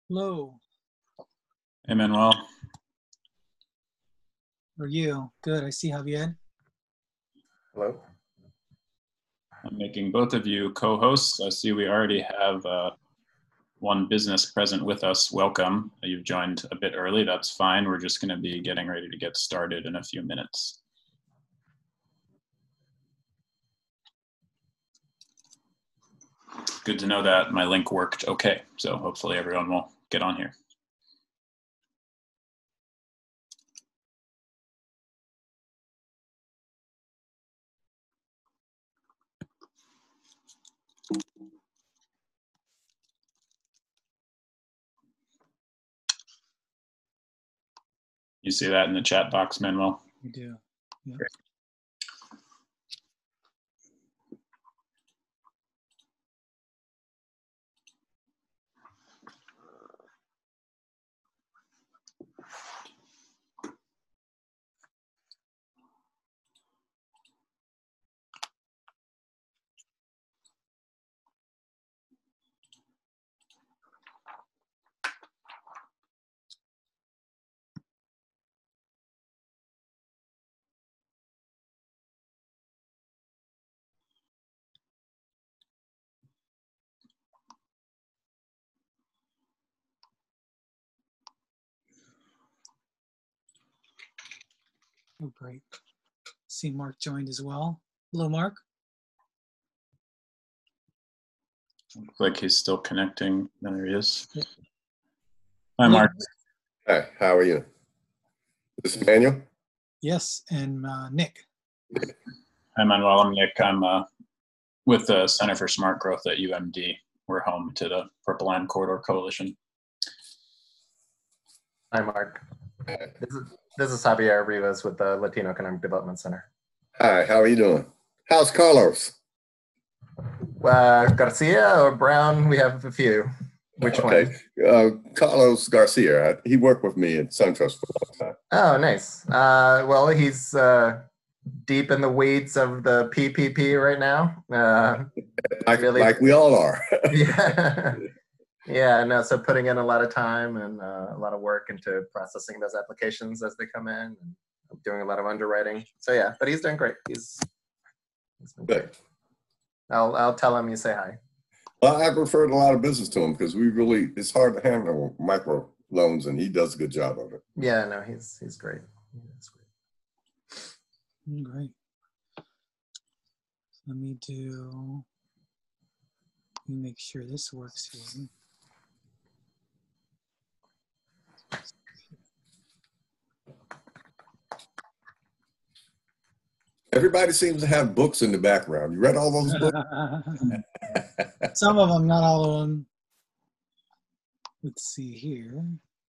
Hello. Hey, Manuel. How are you? Good. I see Javier. Hello. I'm making both of you co-hosts. I see we already have one business present with us. Welcome. You've joined a bit early. That's fine. We're just going to be getting ready to get started in a few minutes. Good to know that my link worked okay. So hopefully everyone will get on here. You see that in the chat box, Manuel? You do. Yep. Great. Oh, great. See Mark joined as well. Hello, Mark. Looks like he's still connecting. There he is. Yep. Hi, Hello. Mark. Hi, how are you? This is Daniel? Yes, and Nick. Hi, Manuel. I'm Nick. I'm with the Center for Smart Growth at UMD. We're home to the Purple Line Corridor Coalition. Hi, Mark. This is Javier Rivas with the Latino Economic Development Center. Hi, how are you doing? How's Carlos? Garcia or Brown? We have a few. Which one? Carlos Garcia. He worked with me at SunTrust for a long time. Oh, nice. Well, he's deep in the weeds of the PPP right now. Like we all are. Yeah. Yeah, no, so putting in a lot of time and a lot of work into processing those applications as they come in, and doing a lot of underwriting. So yeah, but he's doing great. He's been great. I'll tell him you say hi. Well, I've referred a lot of business to him because it's hard to handle micro loans, and he does a good job of it. Yeah, no, he's great. He's great. Great. Let me make sure this works here. Everybody seems to have books in the background. You read all those books? Some of them, not all of them. Let's see here.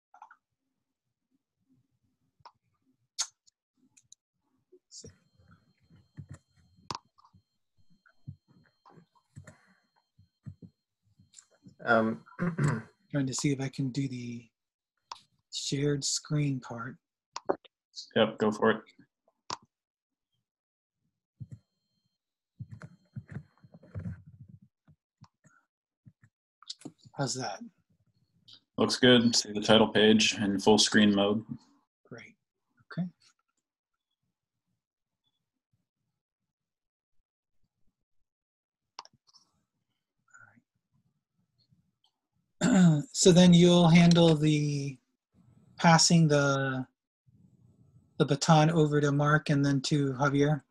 Trying to see if I can do the shared screen part. Yep, go for it. How's that? Looks good. See the title page in full screen mode. Great. Okay. All right. So then you'll handle the passing the baton over to Mark and then to Javier?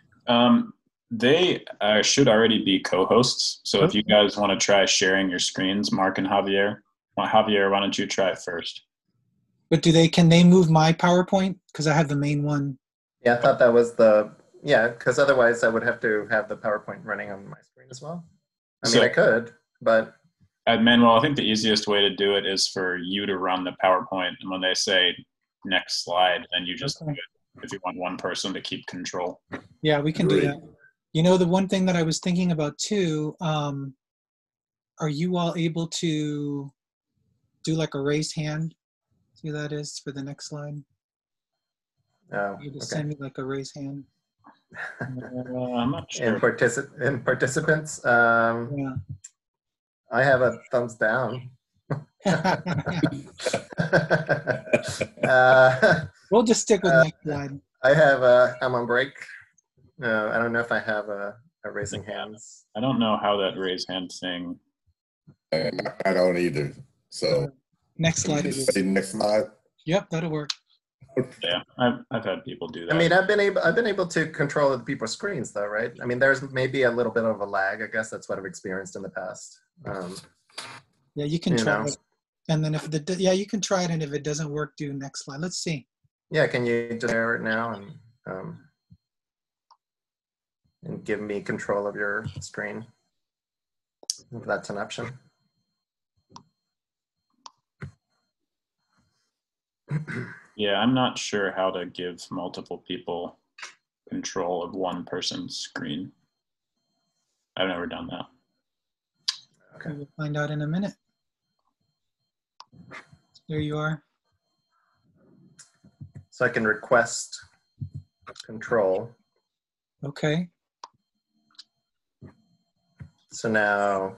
They should already be co-hosts. So if you guys want to try sharing your screens, Mark and Javier. Javier, why don't you try it first? But can they move my PowerPoint? Because I have the main one. Yeah, I thought that was because otherwise I would have to have the PowerPoint running on my screen as well. I mean, I could, but. Manuel, I think the easiest way to do it is for you to run the PowerPoint. And when they say next slide, then you just do it if you want one person to keep control. Yeah, we can do that. You know, the one thing that I was thinking about too, are you all able to do like a raised hand? See who that is for the next slide? You just send me like a raised hand. I'm not sure. In participants, Yeah. I have a thumbs down. We'll just stick with Uh, next slide. I have, I'm on break. I don't know if I have a raising hands. I don't know how that raise hand thing. And I don't either. So Next slide it just say is. next slide. Yep, that'll work. Yeah, I've had people do that. I mean, I've been able to control the people's screens though, right? I mean, there's maybe a little bit of a lag. I guess that's what I've experienced in the past. Yeah, you can You try know. it. And then if yeah, you can try it, and if it doesn't work, do next slide. Let's see. Yeah, can you just share it now and give me control of your screen? If that's an option. Yeah, I'm not sure how to give multiple people control of one person's screen. I've never done that. Okay. We'll find out in a minute. There you are. So I can request control. Okay. So now,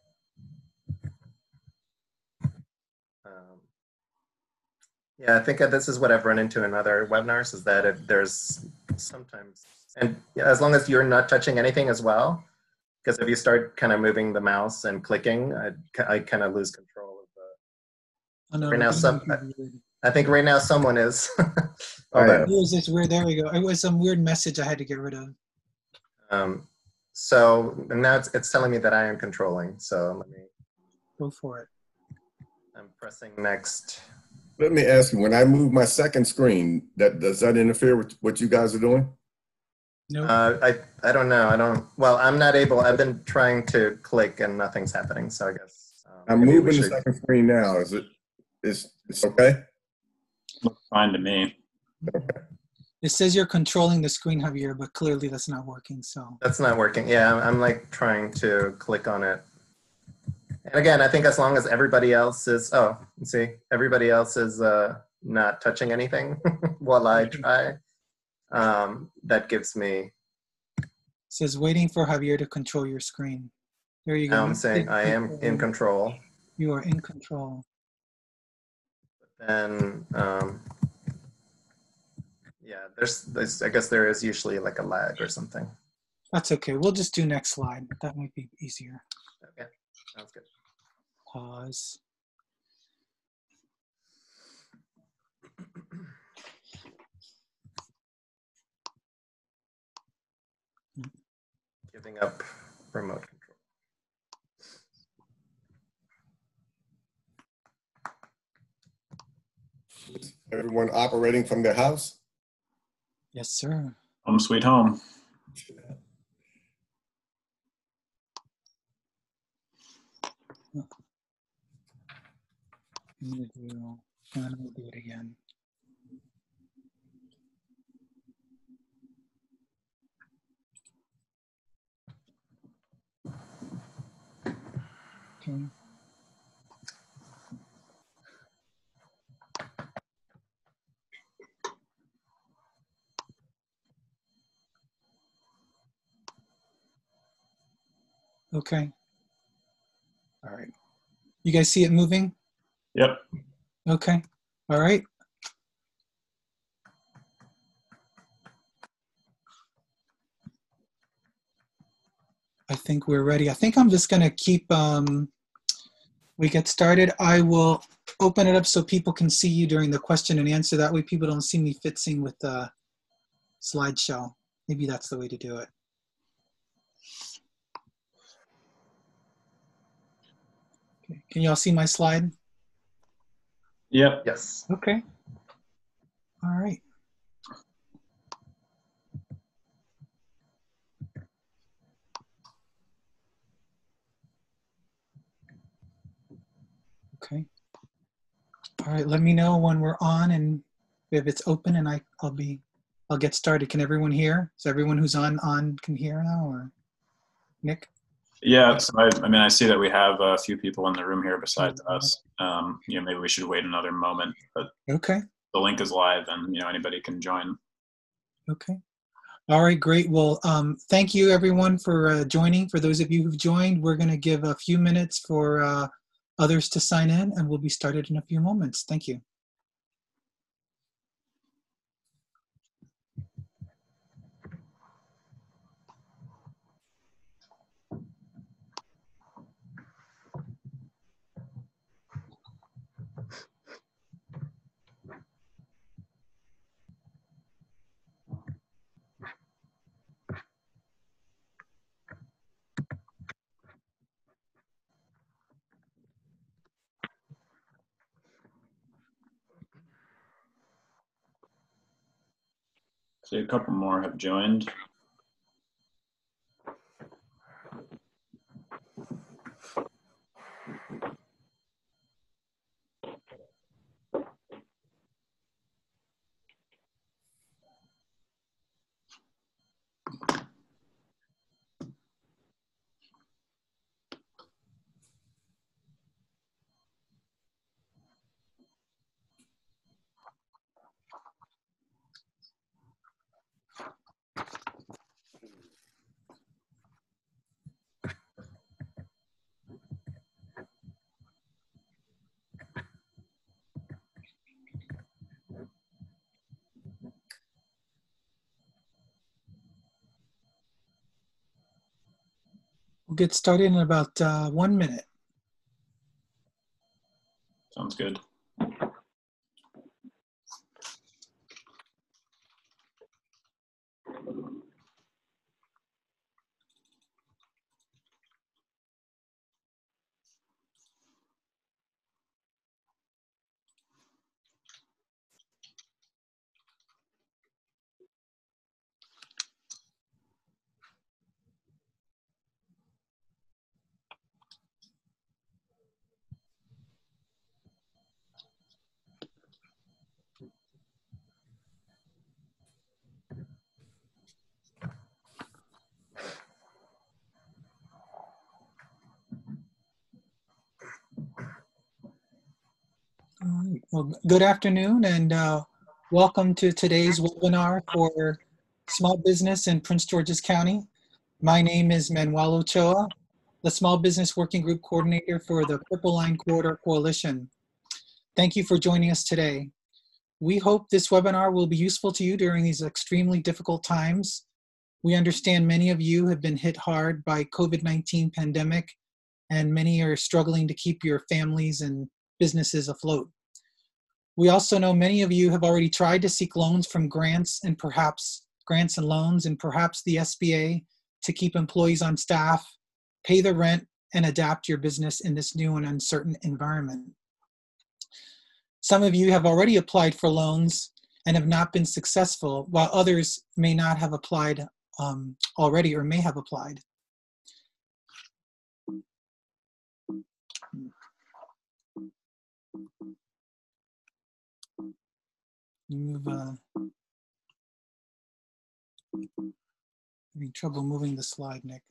yeah, I think this is what I've run into in other webinars, is that there's sometimes, and as long as you're not touching anything as well, because if you start kind of moving the mouse and clicking, I kind of lose control of the. Oh, no, Right now, the I think right now someone is. Oh, yeah. It was this weird. There we go. It was some weird message I had to get rid of. So and now it's telling me that I am controlling. So let me. Go for it. I'm pressing next. Let me ask you, when I move my second screen, does that interfere with what you guys are doing? No. I don't know. Well, I'm not able. I've been trying to click and nothing's happening. So I guess I'm maybe we moving the should- second screen now. It's okay? Looks fine to me. It says you're controlling the screen, Javier, but clearly that's not working. So That's not working. Yeah, I'm like trying to click on it. And again, I think as long as everybody else is, everybody else is not touching anything while I try, that gives me, it says waiting for Javier to control your screen. There you go. now I'm saying I am in control. You are in control. And yeah, there's, I guess there is usually like a lag or something. That's okay. We'll just do next slide. That might be easier. Okay, sounds good. Pause. Giving up remote control. Everyone operating from their house? Yes, sir. Home sweet home. I'm gonna do it again. Okay. Okay. All right. You guys see it moving? Yep. Okay. All right. I think we're ready. I think I'm just going to keep, we get started. I will open it up so people can see you during the question and answer. That way people don't see me fitzing with the slideshow. Maybe that's the way to do it. Okay. Can y'all see my slide? Yep. Yes. Okay. All right. Okay. All right. Let me know when we're on and if it's open, and I'll get started. Can everyone hear? Is everyone who's on can hear now, or Nick? Yeah. So I mean, I see that we have a few people in the room here besides us. Maybe we should wait another moment, but Okay. the link is live, and anybody can join. Okay. All right, great. Well, thank you everyone for joining. For those of you who've joined, we're going to give a few minutes for others to sign in, and we'll be started in a few moments. Thank you. So a couple more have joined. We'll get started in about 1 minute. Sounds good. All right. Well, good afternoon and welcome to today's webinar for small business in Prince George's County. My name is Manuel Ochoa, the Small Business Working Group Coordinator for the Purple Line Corridor Coalition. Thank you for joining us today. We hope this webinar will be useful to you during these extremely difficult times. We understand many of you have been hit hard by COVID-19 pandemic, and many are struggling to keep your families and businesses afloat. We also know many of you have already tried to seek loans from grants and loans and perhaps the SBA to keep employees on staff, pay the rent, and adapt your business in this new and uncertain environment. Some of you have already applied for loans and have not been successful, while others may not have applied already or may have applied. You having trouble moving the slide, Nick.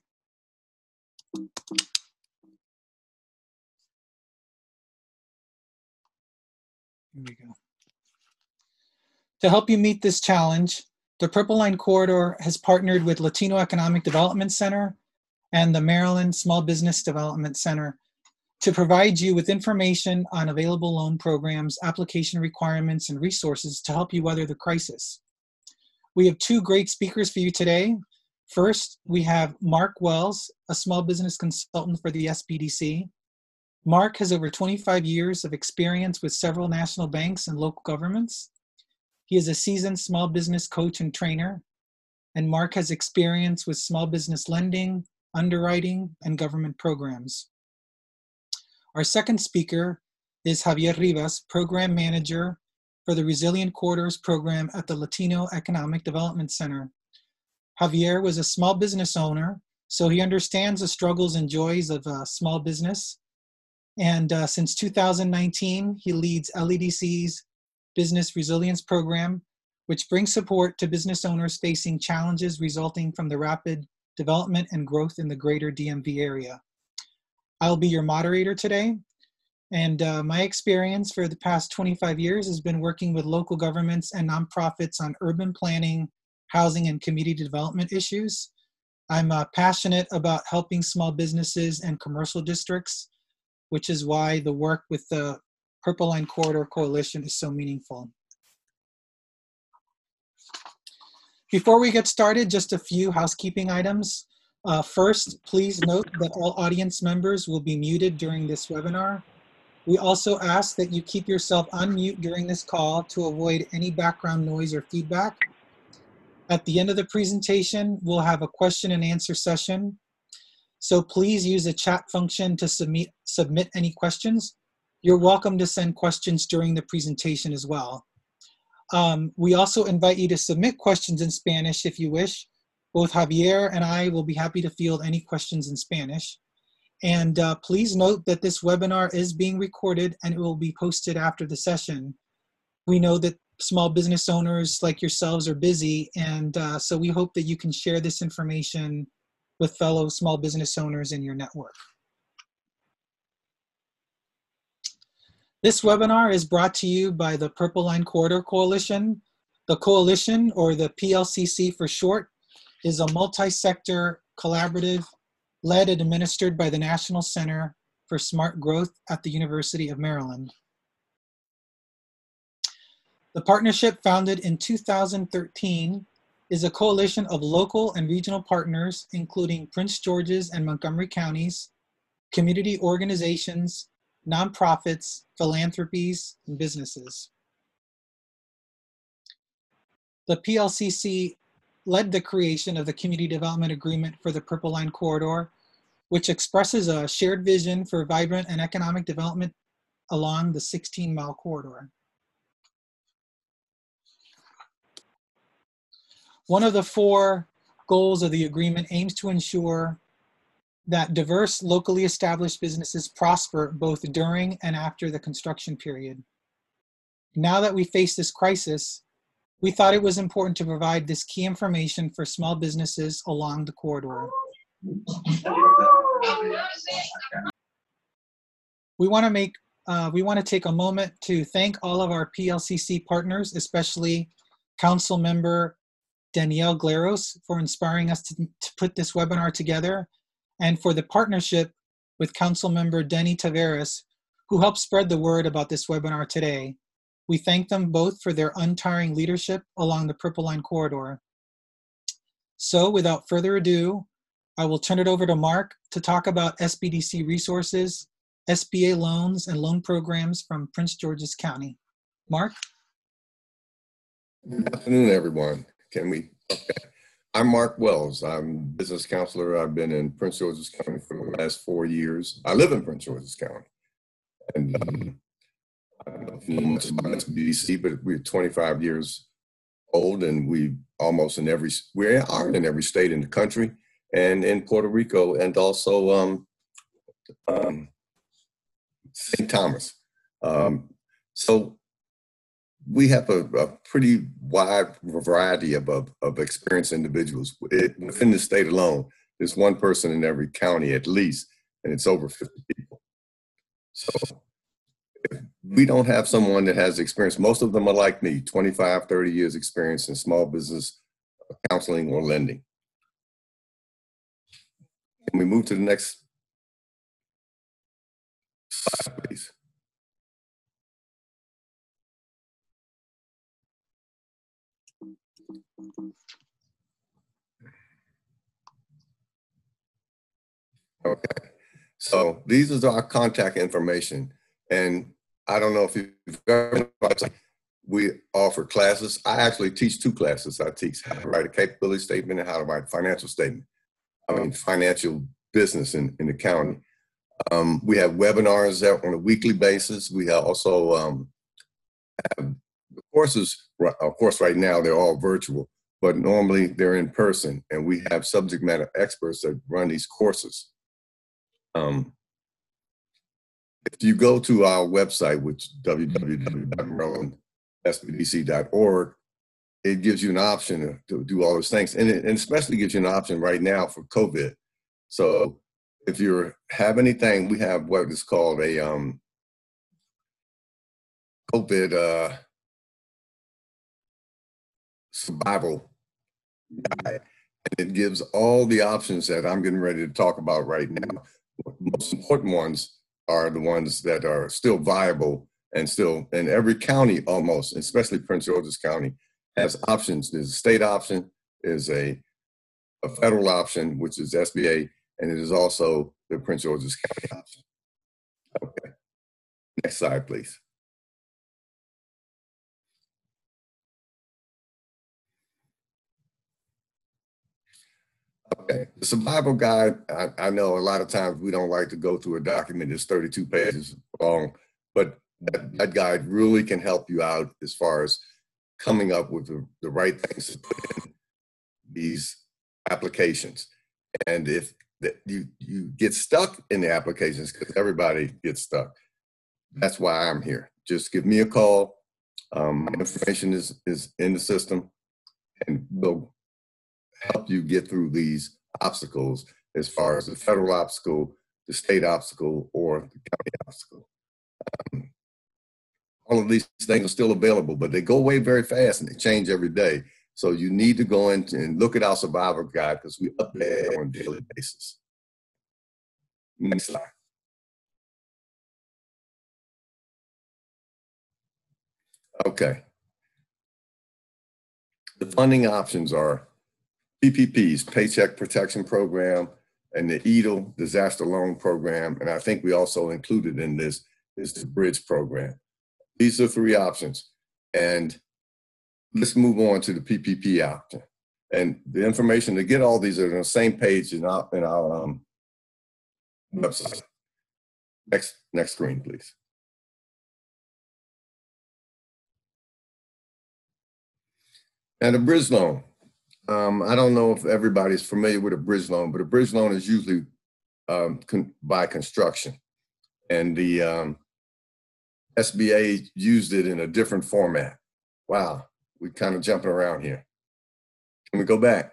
Here we go. To help you meet this challenge, the Purple Line Corridor has partnered with Latino Economic Development Center and the Maryland Small Business Development Center to provide you with information on available loan programs, application requirements, and resources to help you weather the crisis. We have two great speakers for you today. First, we have Mark Wells, a small business consultant for the SBDC. Mark has over 25 years of experience with several national banks and local governments. He is a seasoned small business coach and trainer, and Mark has experience with small business lending, underwriting, and government programs. Our second speaker is Javier Rivas, Program Manager for the Resilient Corridors Program at the Latino Economic Development Center. Javier was a small business owner, so he understands the struggles and joys of small business. And since 2019, he leads LEDC's Business Resilience Program, which brings support to business owners facing challenges resulting from the rapid development and growth in the greater DMV area. I'll be your moderator today, and my experience for the past 25 years has been working with local governments and nonprofits on urban planning, housing, and community development issues. I'm passionate about helping small businesses and commercial districts which is why the work with the Purple Line Corridor Coalition is so meaningful. Before we get started, just a few housekeeping items. First, please note that all audience members will be muted during this webinar. We also ask that you keep yourself on mute during this call to avoid any background noise or feedback. At the end of the presentation, we'll have a question and answer session. So please use the chat function to submit any questions. You're welcome to send questions during the presentation as well. We also invite you to submit questions in Spanish if you wish. Both Javier and I will be happy to field any questions in Spanish. And please note that this webinar is being recorded and it will be posted after the session. We know that small business owners like yourselves are busy, and so we hope that you can share this information with fellow small business owners in your network. This webinar is brought to you by the Purple Line Corridor Coalition. The coalition, or the PLCC for short, is a multi-sector collaborative led and administered by the National Center for Smart Growth at the University of Maryland. The partnership, founded in 2013, is a coalition of local and regional partners, including Prince George's and Montgomery counties, community organizations, nonprofits, philanthropies, and businesses. The PLCC led the creation of the Community Development Agreement for the Purple Line Corridor, which expresses a shared vision for vibrant and economic development along the 16-mile corridor. One of the 4 goals of the agreement aims to ensure that diverse, locally established businesses prosper both during and after the construction period. Now that we face this crisis, we thought it was important to provide this key information for small businesses along the corridor. We want to take a moment to thank all of our PLCC partners, especially Council Member Danielle Glaros for inspiring us to put this webinar together, and for the partnership with Council Member Denny Taveras, who helped spread the word about this webinar today. We thank them both for their untiring leadership along the Purple Line Corridor. So without further ado, I will turn it over to Mark to talk about SBDC resources, SBA loans, and loan programs from Prince George's County. Mark? Good afternoon, everyone. Okay. I'm Mark Wells. I'm business counselor. I've been in Prince George's County for the last 4 years. I live in Prince George's County. And I don't know if you know much about SBDC, but we're 25 years old, and we are in every state in the country and in Puerto Rico, and also St. Thomas. So we have a pretty wide variety of experienced individuals. Within the state alone, there's one person in every county at least, and it's over 50 people. So if we don't have someone that has experience, most of them are like me, 25, 30 years experience in small business counseling or lending. Can we move to the next slide, please? Okay, so these are our contact information, and I don't know if you've ever, we offer classes. I actually teach 2 classes. I teach how to write a capability statement and how to write a financial statement. I mean, financial business in the county. We have webinars on a weekly basis. We also have the courses. Of course, right now they're all virtual, but normally they're in person, and we have subject matter experts that run these courses. If you go to our website, which is www.marylandsbdc.org, it gives you an option to do all those things, and it especially gives you an option right now for COVID. So if you have anything, we have what is called a COVID survival guide. And it gives all the options that I'm getting ready to talk about right now. The most important ones are the ones that are still viable and still in every county almost, especially Prince George's County, has options. There's a state option, there's a federal option, which is SBA, and it is also the Prince George's County option. Okay, next slide, please. Okay, the survival guide, I know a lot of times we don't like to go through a document that's 32 pages long, but that guide really can help you out as far as coming up with the right things to put in these applications. And if you get stuck in the applications, because everybody gets stuck, that's why I'm here. Just give me a call. My information is in the system, and we'll help you get through these obstacles as far as the federal obstacle, the state obstacle, or the county obstacle. All of these things are still available, but they go away very fast and they change every day. So you need to go in and look at our survivor guide because we update it on a daily basis. Next slide. Okay. The funding options are PPPs, Paycheck Protection Program, and the EIDL Disaster Loan Program. And I think we also included in this is the Bridge Program. These are three options. And let's move on to the PPP option. And the information to get all these are on the same page in our website. Next screen, please. And the bridge loan. I don't know if everybody's familiar with a bridge loan, but a bridge loan is usually by construction. And the SBA used it in a different format. Wow, we're kind of jumping around here. Can we go back?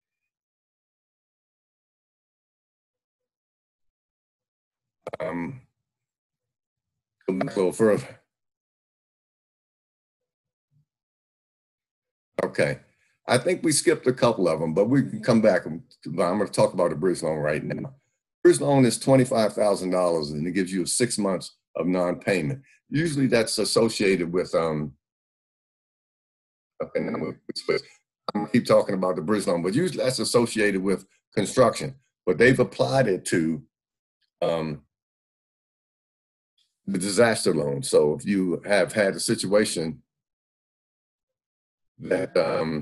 Go back a little further. Okay. I think we skipped a couple of them, but we can come back. I'm going to talk about a bridge loan right now. Bridge loan is $25,000 and it gives you 6 months of non-payment. Usually that's associated with, okay, now I'm going to keep talking about the bridge loan, but usually that's associated with construction, but they've applied it to the disaster loan. So if you have had a situation that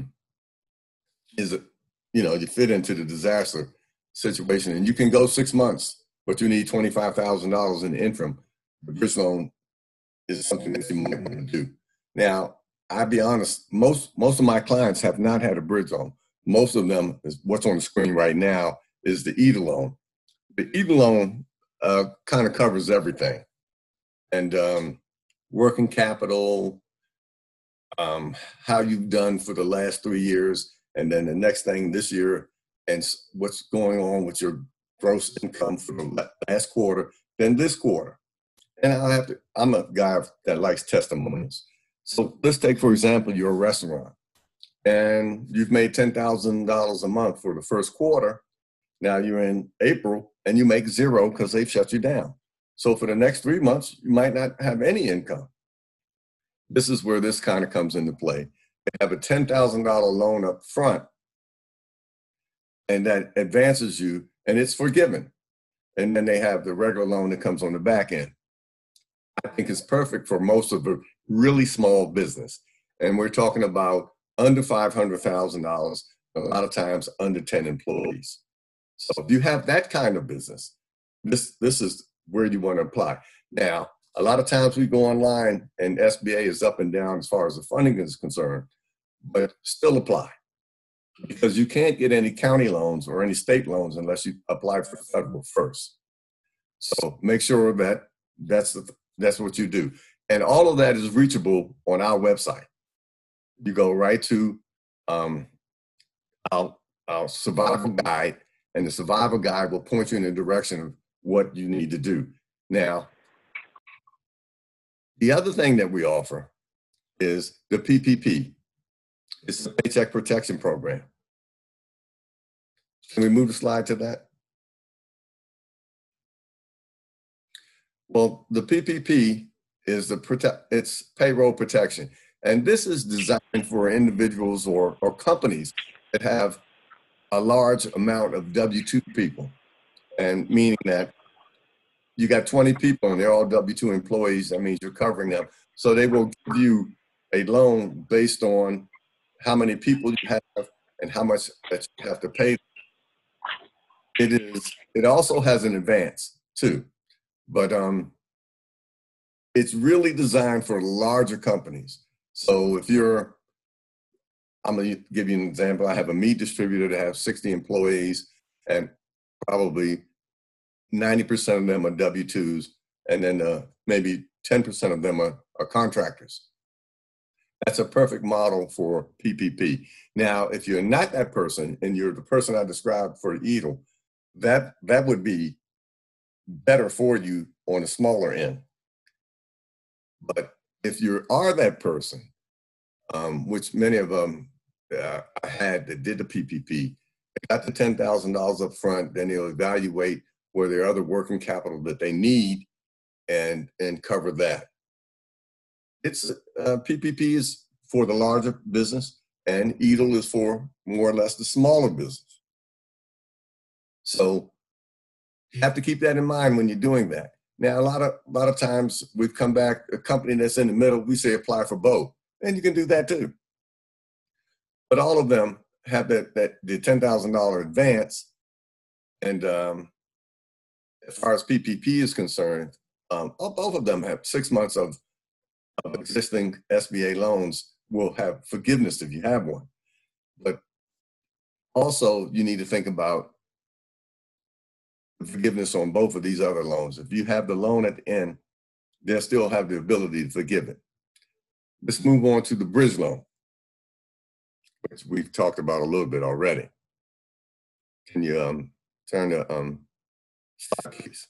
you fit into the disaster situation and you can go 6 months, but you need $25,000 in the interim, the bridge loan is something that you might want to do. Now, I'll be honest, most of my clients have not had a bridge loan. Most of them, is what's on the screen right now, is the EIDL loan. The EIDL loan kind of covers everything. And working capital, how you've done for the last 3 years, and then the next thing this year, and what's going on with your gross income for the last quarter, then this quarter. And I'm a guy that likes testimonials. So let's take, for example, you're a restaurant and you've made $10,000 a month for the first quarter. Now you're in April and you make zero because they've shut you down. So for the next 3 months, you might not have any income. This is where this kind of comes into play. They have a $10,000 loan up front and that advances you and it's forgiven. And then they have the regular loan that comes on the back end. I think it's perfect for most of a really small business. And we're talking about under $500,000, a lot of times under 10 employees. So if you have that kind of business, this is where you want to apply. Now, a lot of times we go online and SBA is up and down as far as the funding is concerned, but still apply. Because you can't get any county loans or any state loans unless you apply for federal first. So make sure that that's what you do. And all of that is reachable on our website. You go right to our survival guide, and the survival guide will point you in the direction of what you need to do. Now, the other thing that we offer is the PPP. It's the Paycheck Protection Program. Can we move the slide to that? Well, the PPP is it's payroll protection. And this is designed for individuals or companies that have a large amount of W-2 people. And meaning that you got 20 people and they're all W-2 employees, that means you're covering them. So they will give you a loan based on how many people you have and how much that you have to pay. It also has an advance too, but it's really designed for larger companies. So if I'm gonna give you an example. I have a meat distributor that has 60 employees and probably 90% of them are W-2s, and then maybe 10% of them are contractors. That's a perfect model for PPP. Now, if you're not that person and you're the person I described for EATL, that would be better for you on a smaller end. But if you are that person, which many of them I had that did the PPP, they got the $10,000 up front, then they'll evaluate where there are other working capital that they need and cover that. It's PPP is for the larger business and EATL is for more or less the smaller business. So you have to keep that in mind when you're doing that. Now, a lot of times we've come back, a company that's in the middle, we say apply for both, and you can do that too. But all of them have the $10,000 advance, and as far as PPP is concerned, both of them have 6 months of existing SBA loans will have forgiveness if you have one. But also, you need to think about forgiveness on both of these other loans. If you have the loan at the end, they'll still have the ability to forgive it. Let's move on to the bridge loan, which we've talked about a little bit already. Can you turn to slide, please?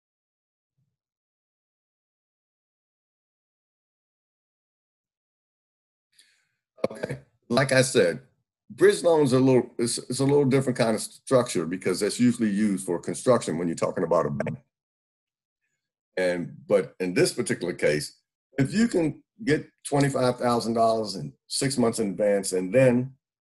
Okay, like I said, bridge loans are it's a little different kind of structure because that's usually used for construction when you're talking about a bank. But in this particular case, if you can get $25,000 in 6 months in advance, and then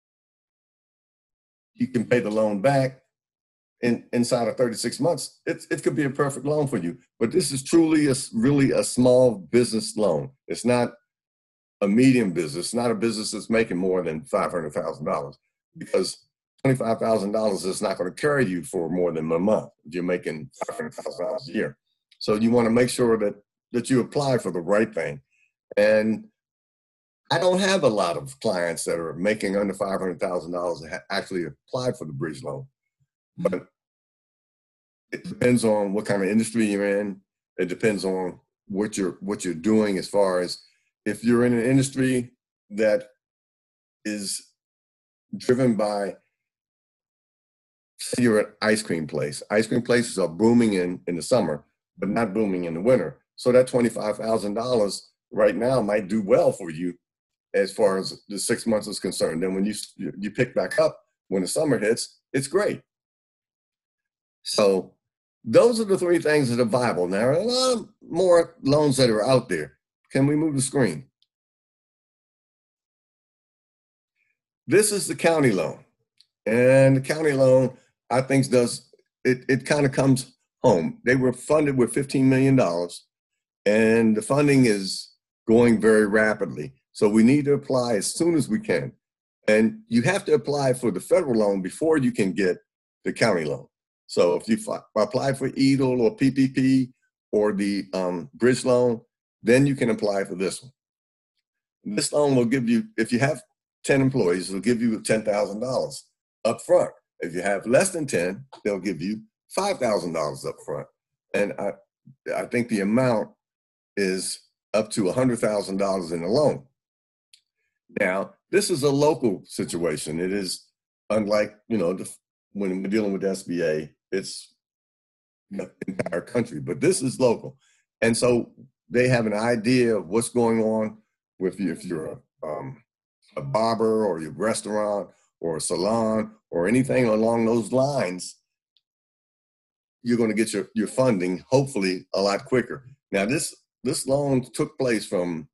you can pay the loan back inside of 36 months, it could be a perfect loan for you. But this is truly really a small business loan. It's not a medium business, not a business that's making more than $500,000, because $25,000 is not going to carry you for more than a month if you're making $500,000 a year. So you want to make sure that you apply for the right thing. And I don't have a lot of clients that are making under $500,000 that actually applied for the bridge loan. But it depends on what kind of industry you're in. It depends on what you're doing, as far as if you're in an industry that is driven by, say you're an ice cream place. Ice cream places are booming in the summer, but not booming in the winter. So that $25,000 right now might do well for you as far as the 6 months is concerned. Then when you pick back up when the summer hits, it's great. So those are the three things that are viable. Now, there are a lot of more loans that are out there. Can we move the screen? This is the county loan. And the county loan, I think, it kind of comes home. They were funded with $15 million, and the funding is going very rapidly. So we need to apply as soon as we can. And you have to apply for the federal loan before you can get the county loan. So if you apply for EATL or PPP or the bridge loan, then you can apply for this one. This loan will give you, if you have 10 employees, it'll give you $10,000 up front. If you have less than 10, they'll give you $5,000 up front. And I think the amount is up to $100,000 in the loan. Now, this is a local situation. It is unlike, when we're dealing with SBA, it's the entire country, but this is local. And so they have an idea of what's going on with you. If you're a barber or your restaurant or a salon or anything along those lines, you're going to get your funding hopefully a lot quicker. Now, this loan took place from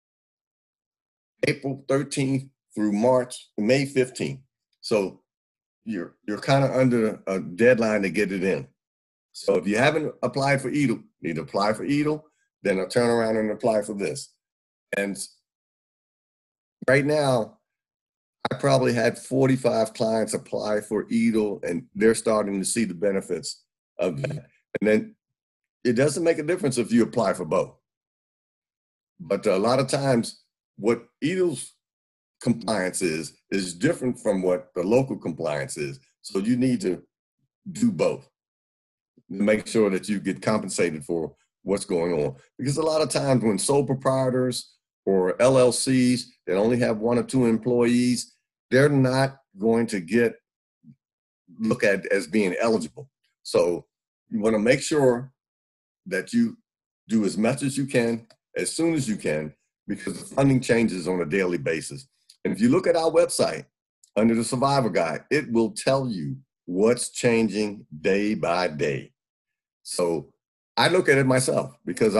April 13th through May 15th. So you're kind of under a deadline to get it in. So if you haven't applied for EADL, you need to apply for EADL, then I'll turn around and apply for this. And right now, I probably had 45 clients apply for EADL, and they're starting to see the benefits of that. And then it doesn't make a difference if you apply for both. But a lot of times, what EADL's compliance is different from what the local compliance is. So you need to do both to make sure that you get compensated for what's going on. Because a lot of times when sole proprietors or LLCs that only have 1 or 2 employees, they're not going to get looked at as being eligible. So you want to make sure that you do as much as you can, as soon as you can, because the funding changes on a daily basis. And if you look at our website, under the Survivor Guide, it will tell you what's changing day by day. So I look at it myself because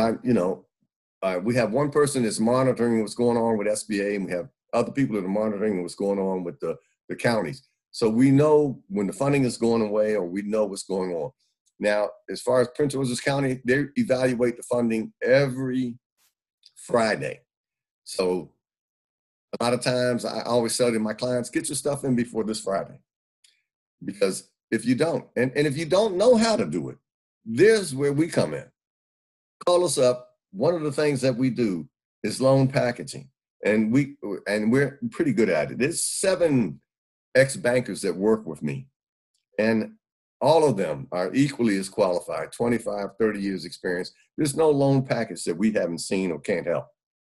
we have one person that's monitoring what's going on with SBA, and we have other people that are monitoring what's going on with the counties. So we know when the funding is going away, or we know what's going on. Now, as far as Prince George's County, they evaluate the funding every Friday. So a lot of times I always tell my clients, get your stuff in before this Friday. Because if you don't, and if you don't know how to do it, there's where we come in. Call us up. One of the things that we do is loan packaging. And we're pretty good at it. There's 7 ex-bankers that work with me. And all of them are equally as qualified, 25, 30 years experience. There's no loan package that we haven't seen or can't help.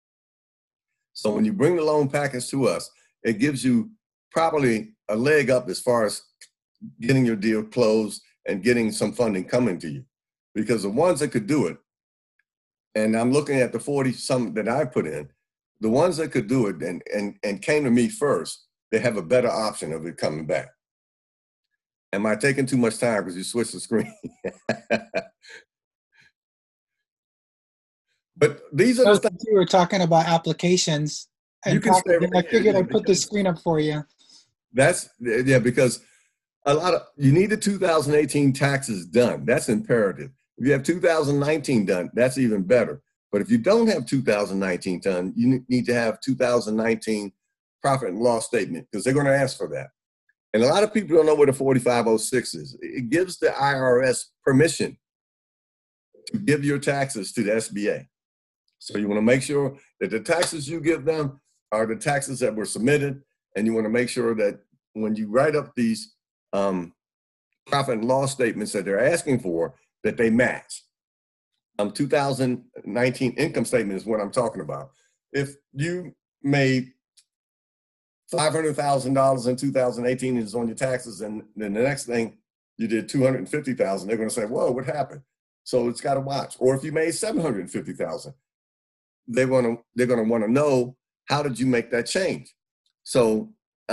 So when you bring the loan package to us, it gives you probably a leg up as far as getting your deal closed and getting some funding coming to you. Because the ones that could do it, and I'm looking at the 40-some that I put in, the ones that could do it and came to me first, they have a better option of it coming back. Am I taking too much time because you switched the screen? But these are the things. You were talking about applications. You can stay right I here, figured yeah, I'd put the screen up for you. Because you need the 2018 taxes done. That's imperative. If you have 2019 done, that's even better. But if you don't have 2019 done, you need to have 2019 profit and loss statement, because they're going to ask for that. And a lot of people don't know what a 4506 is. It gives the IRS permission to give your taxes to the SBA. So you want to make sure that the taxes you give them are the taxes that were submitted, and you want to make sure that when you write up these profit and loss statements that they're asking for, that they match. 2019 income statement is what I'm talking about. If you made $500,000 in 2018 is on your taxes, and then the next thing you did $250,000, they're going to say, whoa, what happened? So it's got to watch. Or if you made $750,000, they're going to want to know, how did you make that change? So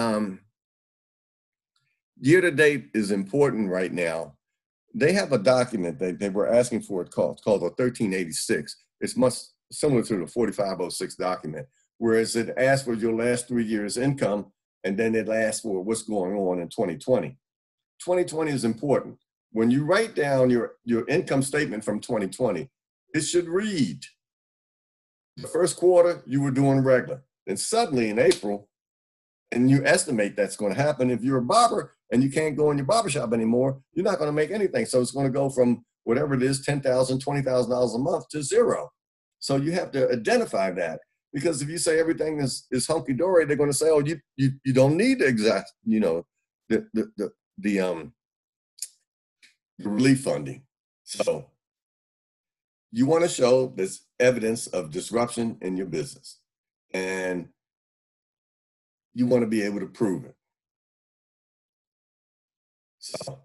year to date is important right now. They have a document that they were asking for. It's called a 1386. It's much similar to the 4506 document, whereas it asks for your last 3 years' income, and then it asks for what's going on in 2020. 2020 is important. When you write down your income statement from 2020, it should read, the first quarter, you were doing regular. Then suddenly in April, and you estimate that's going to happen. If you're a barber and you can't go in your barbershop anymore, you're not going to make anything. So it's going to go from whatever it is, $10,000, $20,000 a month to zero. So you have to identify that, because if you say everything is hunky-dory, they're going to say, oh, you don't need the exact, the relief funding. So you want to show this evidence of disruption in your business, and you want to be able to prove it. So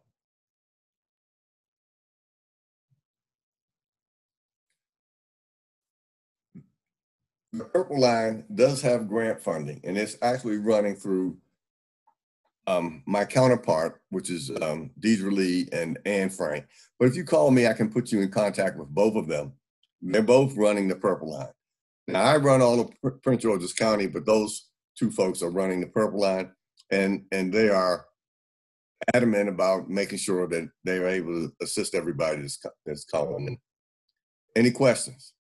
the purple line does have grant funding, and it's actually running through my counterpart, which is Deidre Lee and Anne Frank. But if you call me, I can put you in contact with both of them. They're both running the Purple Line. Now, I run all of Prince George's County, but those two folks are running the Purple Line, and they are adamant about making sure that they are able to assist everybody that's calling in. Any questions?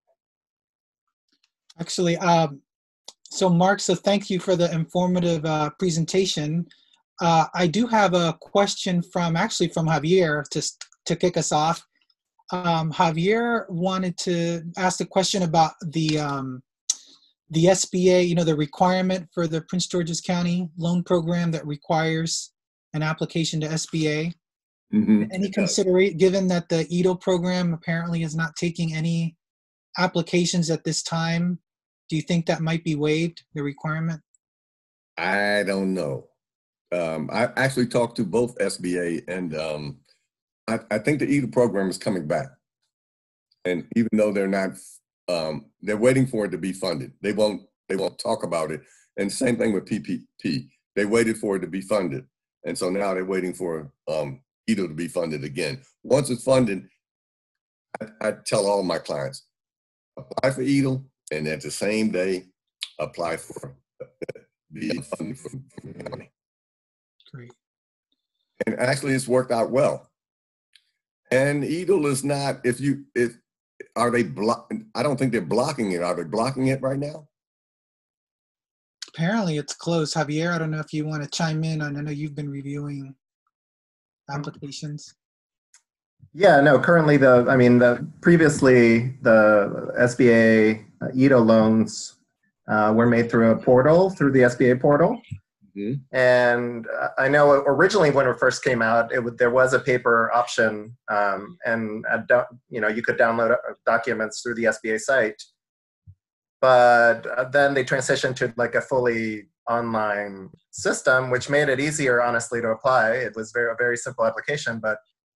Actually, so Mark, so thank you for the informative presentation. I do have a question from Javier to kick us off. Javier wanted to ask a question about the SBA, the requirement for the Prince George's County loan program that requires an application to SBA. Mm-hmm. Any consideration, given that the EIDL program apparently is not taking any applications at this time, do you think that might be waived, the requirement? I don't know. I actually talked to both SBA and I think the EIDL program is coming back. And even though they're not, they're waiting for it to be funded. They won't talk about it. And same thing with PPP. They waited for it to be funded. And so now they're waiting for EIDL to be funded again. Once it's funded, I tell all my clients, apply for EIDL, and at the same day, apply for the funding from the county. Great. And actually, it's worked out well. And EIDL is not, are they I don't think they're blocking it. Are they blocking it right now? Apparently it's closed. Javier, I don't know if you want to chime in on, I know you've been reviewing applications. Yeah, no, currently previously the SBA EIDL loans were made through a portal, through the SBA portal. Mm-hmm. And I know originally when it first came out, there was a paper option, and you could download documents through the SBA site. But then they transitioned to like a fully online system, which made it easier, honestly, to apply. It was a very simple application, but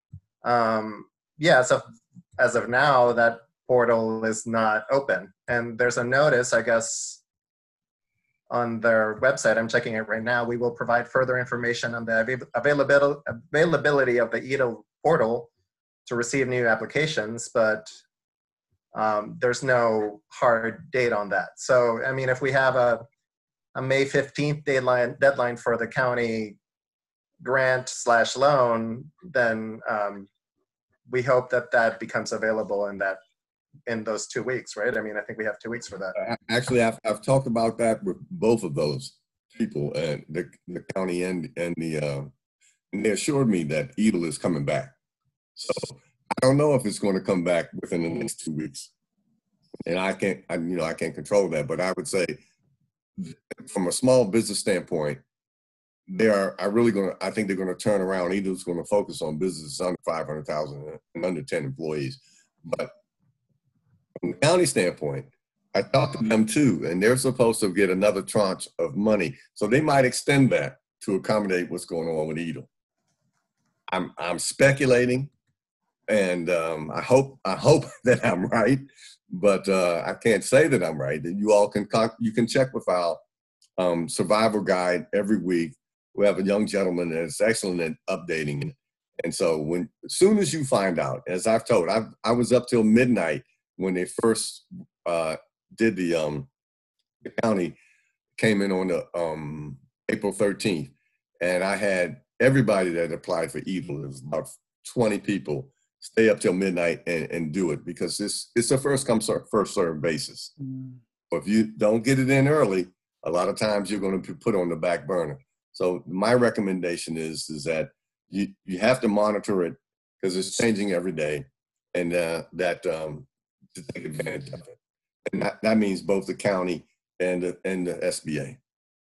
so as of now, that portal is not open. And there's a notice, I guess, on their website. I'm checking it right now. We will provide further information on the availability of the EIDL portal to receive new applications, but there's no hard date on that. So, I mean, if we have a May 15th deadline for the county grant/loan, then we hope that becomes available in those 2 weeks, right? I mean, I think we have 2 weeks for that. Actually, I've talked about that with both of those people, and the county and they assured me that EIDL is coming back. So I don't know if it's going to come back within the next 2 weeks, and I can't control that. But I would say, from a small business standpoint, I think they're going to turn around. EIDL is going to focus on businesses under 500,000 and under 10 employees. But from the county standpoint, I talked to them too, and they're supposed to get another tranche of money. So they might extend that to accommodate what's going on with EIDL. I'm speculating, and I hope that I'm right, but I can't say that I'm right. You all you can check with our survival guide every week. We have a young gentleman that's excellent at updating. And so as soon as you find out, as I've told, I was up till midnight when they first did the county came in on the April 13th. And I had everybody that applied for EIDL, it was about 20 people, stay up till midnight and do it, because it's a first come, first served basis. But if you don't get it in early, a lot of times you're going to be put on the back burner. So my recommendation is that you have to monitor it, because it's changing every day, and to take advantage of it. And that means both the county and the SBA.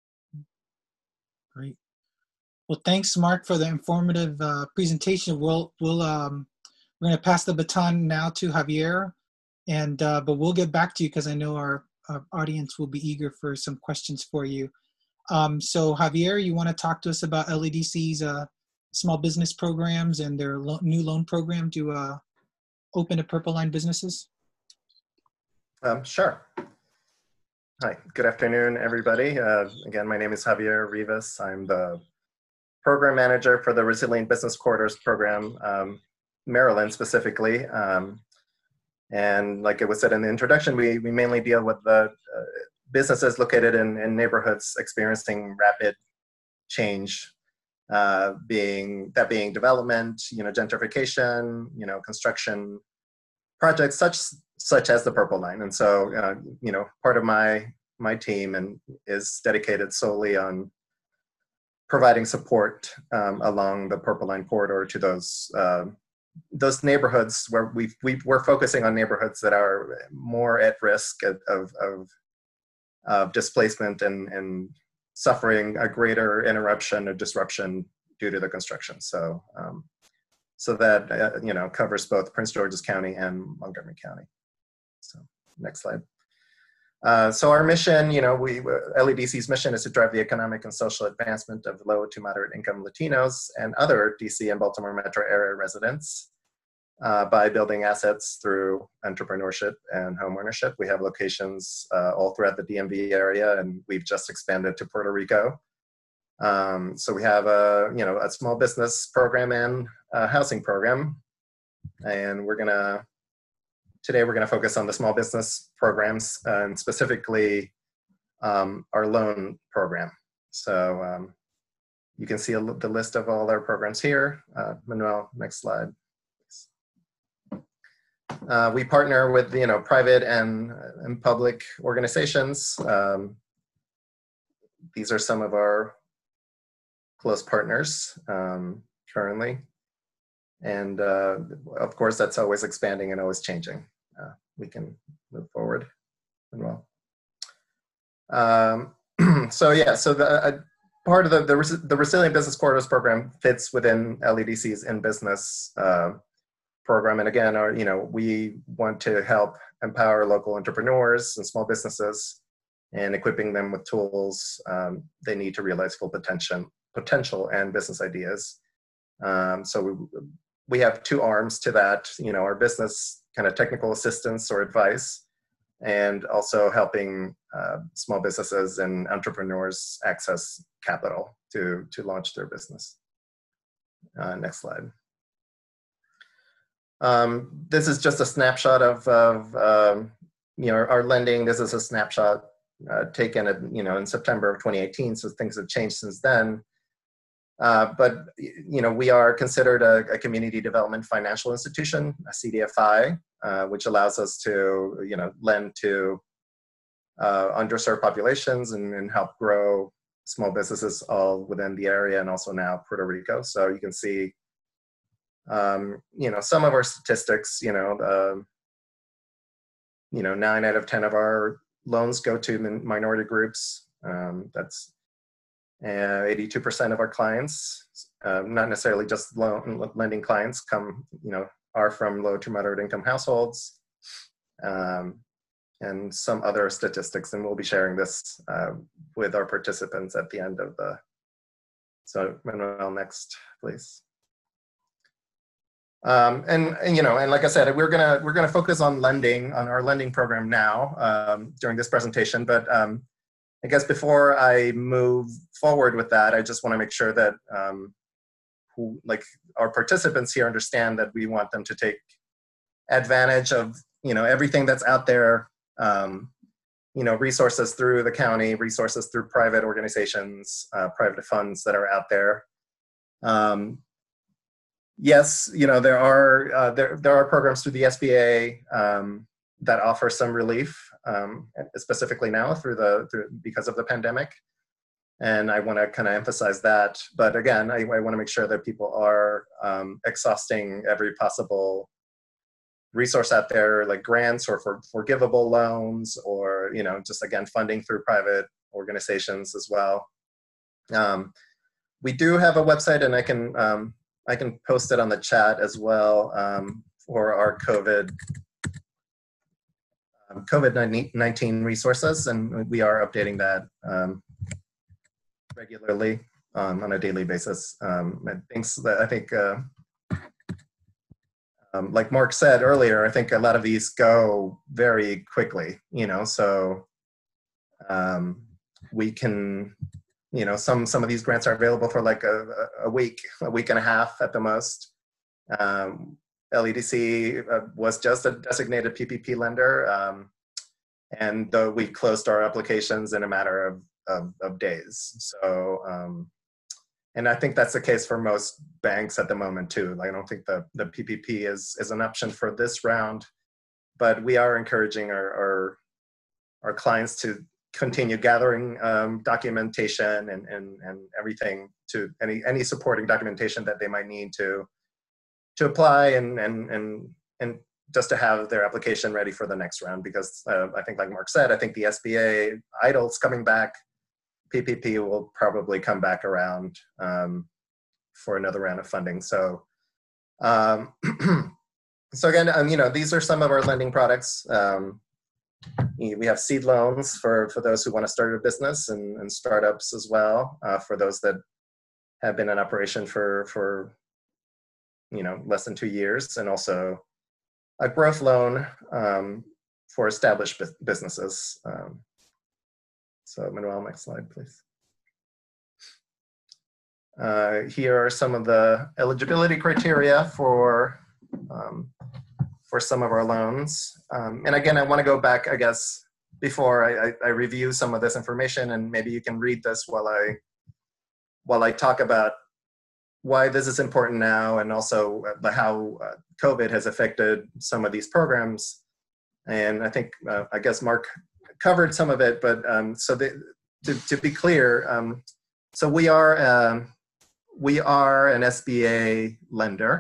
Great. Well, thanks, Mark, for the informative presentation. We're going to pass the baton now to Javier, and but we'll get back to you, because I know our audience will be eager for some questions for you. So Javier, you want to talk to us about LEDC's small business programs and their new loan program to open to Purple Line businesses? Sure. Hi, good afternoon, everybody. Again, my name is Javier Rivas. I'm the program manager for the Resilient Business Corridors program, Maryland specifically. And like it was said in the introduction, we mainly deal with the businesses located in neighborhoods experiencing rapid change, being development, gentrification, construction projects such as the Purple Line. And so, part of my team is dedicated solely on providing support along the Purple Line corridor to those neighborhoods where we're focusing on neighborhoods that are more at risk of displacement and suffering a greater interruption or disruption due to the construction. So that covers both Prince George's County and Montgomery County. So next slide. So our mission, LEDC's mission is to drive the economic and social advancement of low to moderate income Latinos and other DC and Baltimore metro area residents by building assets through entrepreneurship and home ownership. We have locations all throughout the DMV area, and we've just expanded to Puerto Rico. So we have a small business program and a housing program, and today we're gonna focus on the small business programs and specifically our loan program. So you can see the list of all our programs here. Manuel, next slide. We partner with private and public organizations. These are some of our close partners currently. And of course, that's always expanding and always changing. We can move forward as well. So the part of the Resilient Business Corridors program fits within LEDC's In Business program. And again, we want to help empower local entrepreneurs and small businesses and equipping them with tools they need to realize full potential and business ideas. So we have two arms to that, our business kind of technical assistance or advice, and also helping small businesses and entrepreneurs access capital to launch their business. Next slide. This is just a snapshot of our lending. This is a snapshot taken in September of 2018, so things have changed since then. But we are considered a community development financial institution, a CDFI, which allows us to lend to underserved populations and help grow small businesses all within the area and also now Puerto Rico. So you can see some of our statistics. 9 out of 10 of our loans go to minority groups. That's 82% of our clients, not necessarily just lending clients, are from low to moderate income households, and some other statistics. And we'll be sharing this with our participants at the end of the. So Manuel, next, please. And like I said, we're gonna focus on our lending program now during this presentation. But I guess before I move forward with that, I just want to make sure that our participants here understand that we want them to take advantage of everything that's out there. Resources through the county, resources through private organizations, private funds that are out there. Yes, there are programs through the SBA that offer some relief, specifically now because of the pandemic, and I want to kind of emphasize that. But again, I want to make sure that people are exhausting every possible resource out there, like grants or for forgivable loans, or just again funding through private organizations as well. We do have a website, and I can post it on the chat as well for our COVID-19 resources, and we are updating that regularly on a daily basis. Things that I think, like Mark said earlier, I think a lot of these go very quickly, so we can some of these grants are available for like a week and a half at the most. LEDC was just a designated PPP lender, and though we closed our applications in a matter of days. So, and I think that's the case for most banks at the moment too. Like, I don't think the PPP is an option for this round, but we are encouraging our clients to continue gathering documentation and everything, to any supporting documentation that they might need to apply and just to have their application ready for the next round. Because I think, like Mark said, I think the SBA EIDL's coming back. PPP will probably come back around for another round of funding. So, so again, these are some of our lending products. We have seed loans for those who want to start a business, and startups as well, for those that have been in operation for less than 2 years, and also a growth loan for established businesses. So Manuel, next slide, please. Here are some of the eligibility criteria for some of our loans. And again, I want to go back, I guess, before I review some of this information, and maybe you can read this while I talk about why this is important now, and also how COVID has affected some of these programs. And I think, I guess Mark covered some of it, but to be clear, so we are an SBA lender.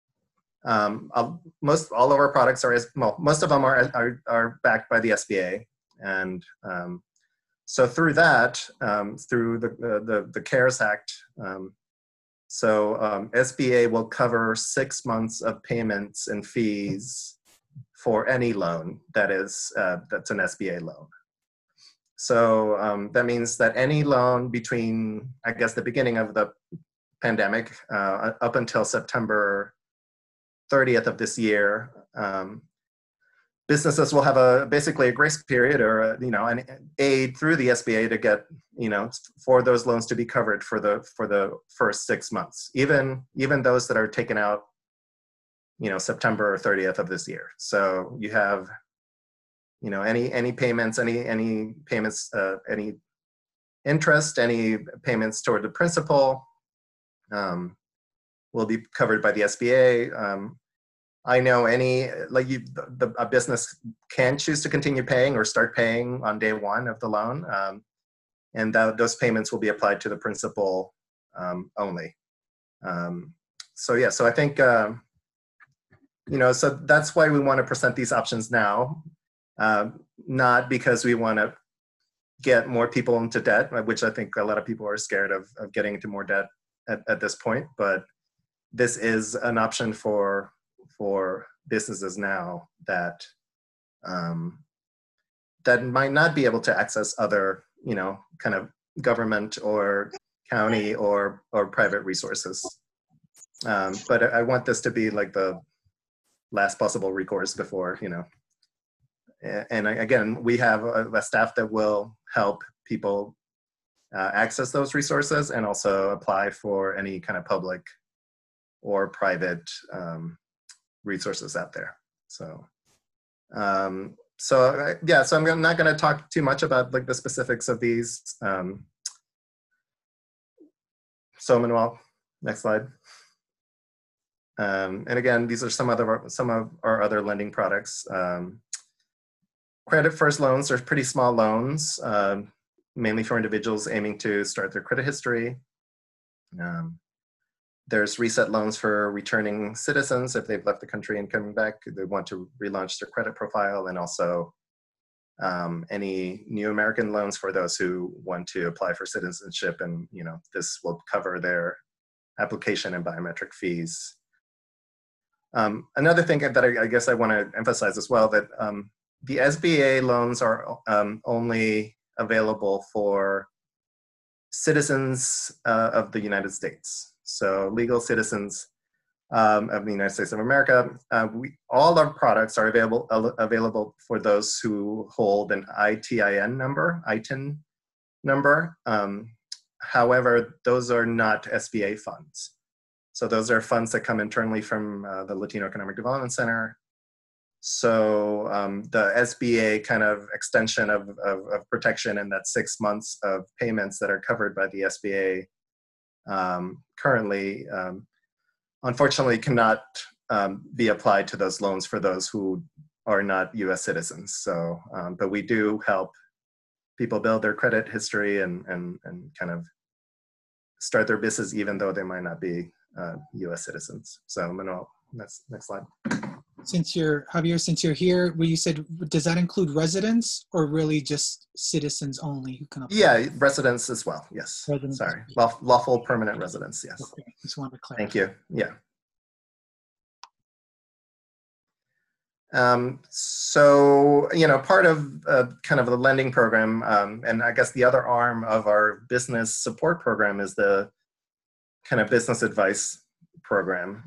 Most all of our products are, most of them are backed by the SBA, and so through that, through the CARES Act, SBA will cover 6 months of payments and fees for any loan that's an SBA loan. So that means that any loan between, I guess, the beginning of the pandemic up until September 30th of this year, businesses will have basically a grace period, or an aid through the SBA to get, for those loans to be covered for the first 6 months, even those that are taken out, September 30th of this year. So you have, any payments, any interest, any payments toward the principal will be covered by the SBA. I know a business can choose to continue paying or start paying on day one of the loan, and those payments will be applied to the principal only. So I think, so that's why we want to present these options now, not because we want to get more people into debt, which I think a lot of people are scared of getting into more debt at this point, but this is an option for businesses now that that might not be able to access other, kind of government or county or private resources. But I want this to be like the last possible recourse before, and again, we have a staff that will help people access those resources, and also apply for any kind of public or private resources out there. So, so I'm not going to talk too much about like the specifics of these. So Manuel, next slide. And again, these are some of our other lending products. Credit first loans are pretty small loans, mainly for individuals aiming to start their credit history. There's reset loans for returning citizens if they've left the country and coming back, they want to relaunch their credit profile, and also any new American loans for those who want to apply for citizenship, and this will cover their application and biometric fees. Another thing that I guess I want to emphasize as well, that the SBA loans are only available for citizens of the United States. So legal citizens of the United States of America. All our products are available for those who hold an ITIN number, However, those are not SBA funds. So those are funds that come internally from the Latino Economic Development Center. So the SBA kind of extension of protection and that 6 months of payments that are covered by the SBA currently, unfortunately, cannot be applied to those loans for those who are not U.S. citizens. So, but we do help people build their credit history and kind of start their business even though they might not be U.S. citizens. So, Manuel, next slide. Since you're Javier, since you're here, you said, does that include residents or really just citizens only who can apply? Yeah, residents as well. Yes. Residents. Sorry, lawful permanent residents. Yes. Okay, just wanted to clarify. Thank you. Yeah. So, part of kind of the lending program, and I guess the other arm of our business support program is the kind of business advice program.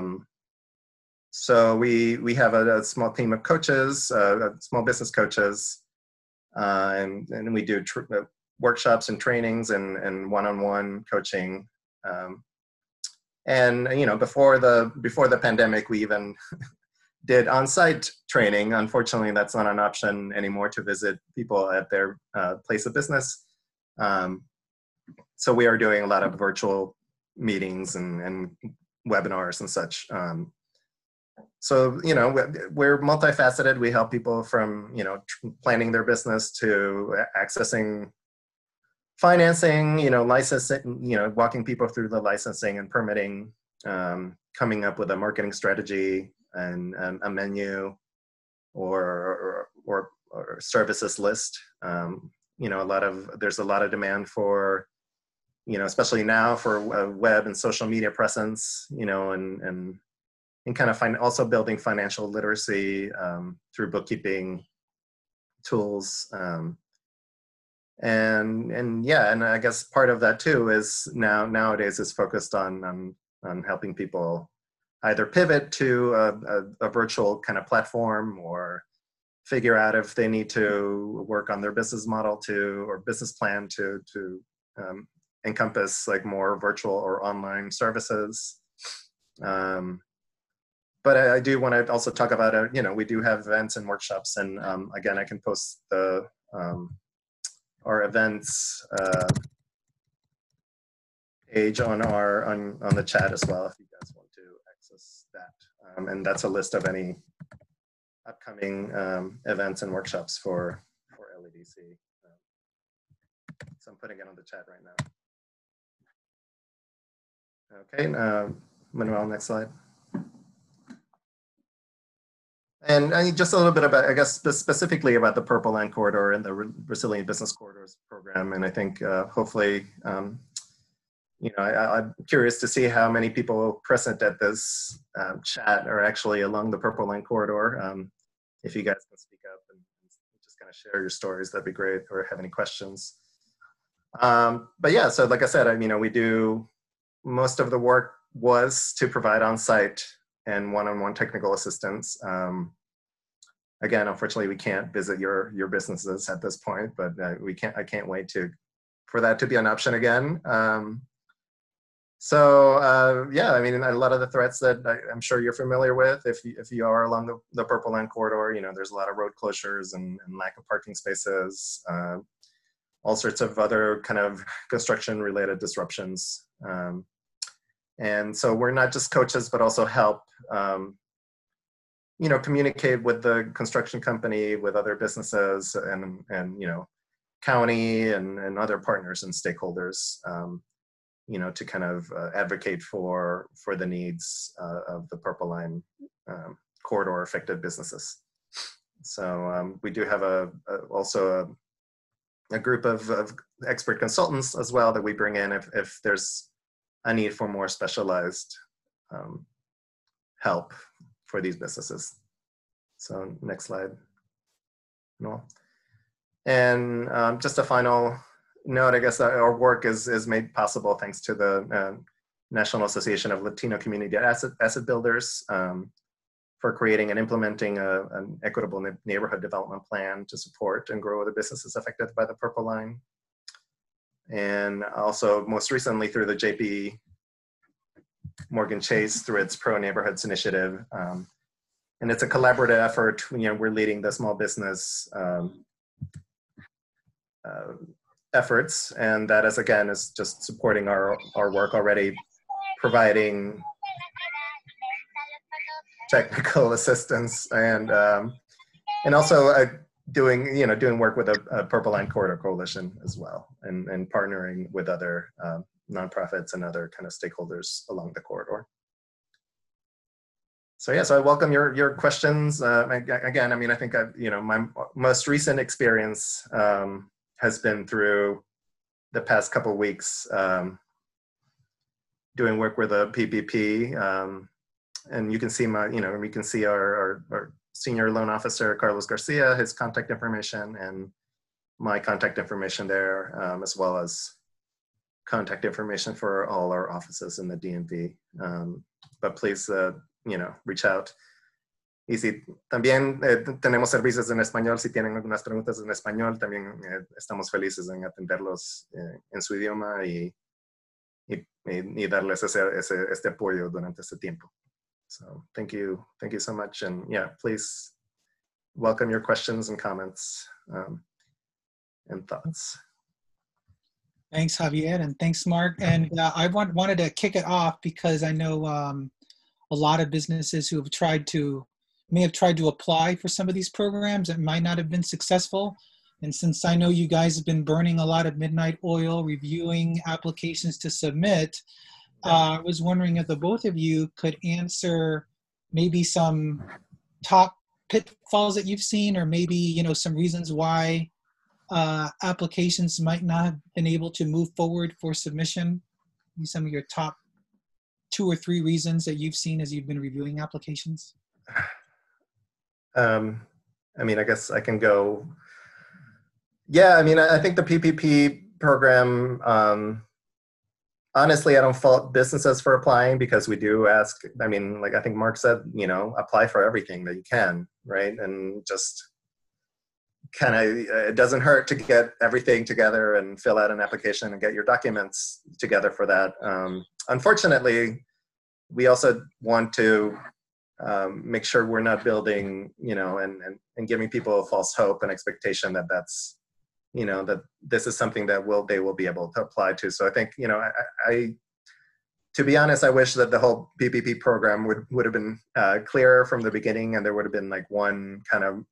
So we have a small team of coaches, small business coaches, and we do workshops and trainings and one-on-one coaching. And before the pandemic, we even did on-site training. Unfortunately, that's not an option anymore to visit people at their place of business. So we are doing a lot of virtual meetings and webinars and such. So, we're multifaceted. We help people from, planning their business to accessing financing, licensing, walking people through the licensing and permitting, coming up with a marketing strategy and a menu or services list. There's a lot of demand for, especially now for web and social media presence, and kind of also building financial literacy through bookkeeping tools. And I guess part of that too is nowadays is focused on helping people either pivot to a virtual kind of platform or figure out if they need to work on their business model or business plan to encompass like more virtual or online services. But I do want to also talk about, we do have events and workshops, and again, I can post our events page on the chat as well if you guys want to access that. And that's a list of any upcoming events and workshops for LEDC. So I'm putting it on the chat right now. Okay, Manuel, next slide. And just a little bit about, I guess, specifically about the Purple Line Corridor and the Resilient Business Corridors program. And I think hopefully, I'm curious to see how many people present at this chat are actually along the Purple Line Corridor. If you guys can speak up and just kind of share your stories, that'd be great, or have any questions. But yeah, so like I said, we do, most of the work was to provide on-site and one-on-one technical assistance. Again, unfortunately, we can't visit your businesses at this point, but I can't wait for that to be an option again. Yeah, a lot of the threats that I'm sure you're familiar with, if you are along the Purple Line Corridor, there's a lot of road closures and lack of parking spaces, all sorts of other kind of construction-related disruptions. And so we're not just coaches, but also help, communicate with the construction company, with other businesses and county and other partners and stakeholders, to kind of advocate for the needs of the Purple Line corridor affected businesses. So we do have also a group of expert consultants as well that we bring in if there's a need for more specialized help for these businesses. So next slide. No. And just a final note, I guess our work is made possible thanks to the National Association of Latino Community Asset Builders for creating and implementing an equitable neighborhood development plan to support and grow the businesses affected by the Purple Line. and also most recently through the JP Morgan Chase through its Pro Neighborhoods initiative. And it's a collaborative effort. We're leading the small business efforts, and that is just supporting our work already, providing technical assistance and also doing work with a Purple Line Corridor Coalition as well, and partnering with other nonprofits and other kind of stakeholders along the corridor. So yeah, so I welcome your questions. Again, I mean, I think my most recent experience has been through the past couple of weeks doing work with a PPP, and you can see we can see our senior loan officer, Carlos Garcia, his contact information, and my contact information there, as well as contact information for all our offices in the DMV. But please, reach out. Y si también tenemos servicios en español, si tienen algunas preguntas en español, también estamos felices en atenderlos en su idioma y darles este apoyo durante este tiempo. So thank you so much, and yeah, please welcome your questions and comments and thoughts. Thanks, Javier, and thanks, Mark. And I wanted to kick it off because I know a lot of businesses who may have tried to apply for some of these programs that might not have been successful. And since I know you guys have been burning a lot of midnight oil reviewing applications to submit, I was wondering if the both of you could answer maybe some top pitfalls that you've seen, or maybe some reasons why applications might not have been able to move forward for submission. Some of your top 2 or 3 reasons that you've seen as you've been reviewing applications. I mean, I guess I can go. Yeah, I mean, I think the PPP program, honestly, I don't fault businesses for applying, because we do ask, I mean, like I think Mark said, apply for everything that you can, right? And just kind of, it doesn't hurt to get everything together and fill out an application and get your documents together for that. Unfortunately, we also want to make sure we're not building, and giving people false hope and expectation that that's, that this is something that they will be able to apply to. So I think, I to be honest, I wish that the whole PPP program would have been clearer from the beginning, and there would have been like one kind of,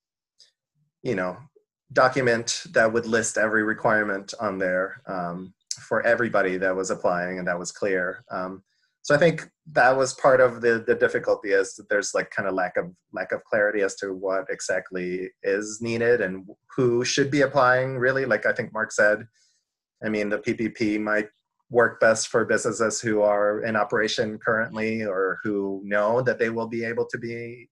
document that would list every requirement on there for everybody that was applying, and that was clear. So I think that was part of the difficulty, is that there's like kind of lack of clarity as to what exactly is needed and who should be applying, really. Like I think Mark said, I mean, the PPP might work best for businesses who are in operation currently, or who know that they will be able to be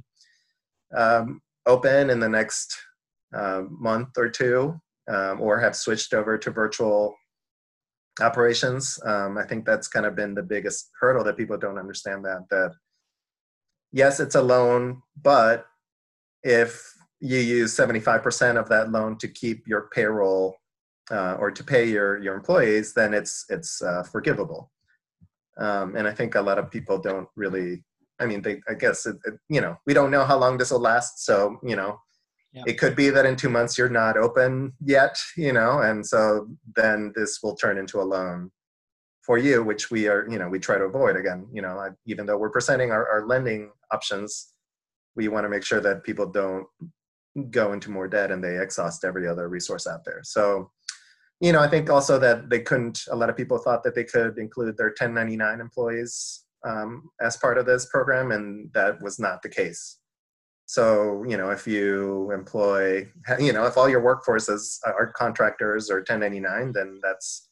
open in the next month or 2, or have switched over to virtual operations. I think that's kind of been the biggest hurdle, that people don't understand that yes, it's a loan, but if you use 75% of that loan to keep your payroll or to pay your employees, then it's forgivable. And I think a lot of people don't really, I mean, I guess, we don't know how long this will last. So, it could be that in 2 months you're not open yet, and so then this will turn into a loan for you, which we are, we try to avoid. Again, even though we're presenting our lending options, we want to make sure that people don't go into more debt and they exhaust every other resource out there. So, I think also that a lot of people thought that they could include their 1099 employees as part of this program, and that was not the case. So, if you employ, if all your workforce are contractors or 1099, then that's,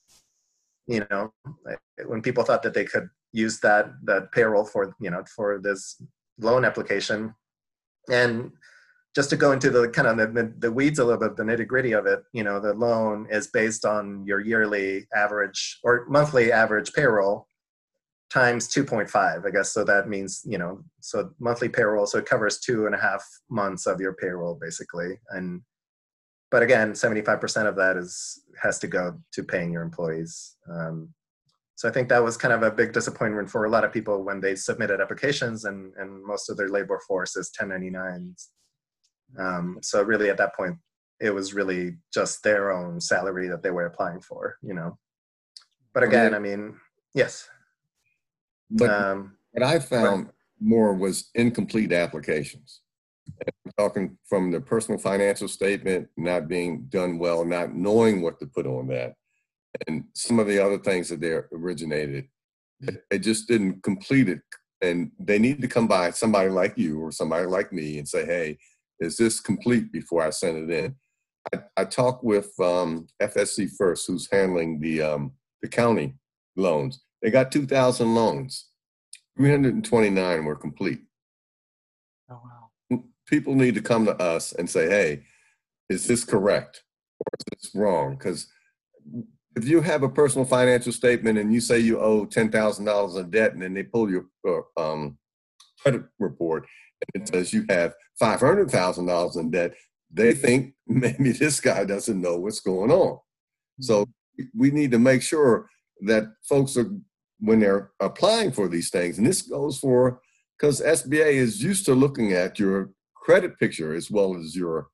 when people thought that they could use that payroll for, for this loan application. And just to go into the kind of the weeds a little bit, the nitty gritty of it, the loan is based on your yearly average or monthly average payroll times 2.5, I guess. So that means, so monthly payroll, so it covers 2.5 months of your payroll basically. And But again, 75% of that has to go to paying your employees. So I think that was kind of a big disappointment for a lot of people when they submitted applications, and most of their labor force is 1099s. So really at that point, it was really just their own salary that they were applying for, you know. But again, I mean, yes. But what I found more was incomplete applications. And I'm talking from the personal financial statement not being done well, not knowing what to put on that, and some of the other things that they originated. They just didn't complete it. And they need to come by somebody like you or somebody like me and say, hey, is this complete before I send it in? I talked with FSC First, who's handling the county loans. They got 2,000 loans. 329 were complete. Oh, wow. People need to come to us and say, hey, is this correct or is this wrong? Because if you have a personal financial statement and you say you owe $10,000 in debt, and then they pull your credit report and it says you have $500,000 in debt, they think maybe this guy doesn't know what's going on. So we need to make sure that folks are, when they're applying for these things, and this goes for, because SBA is used to looking at your credit picture as well as your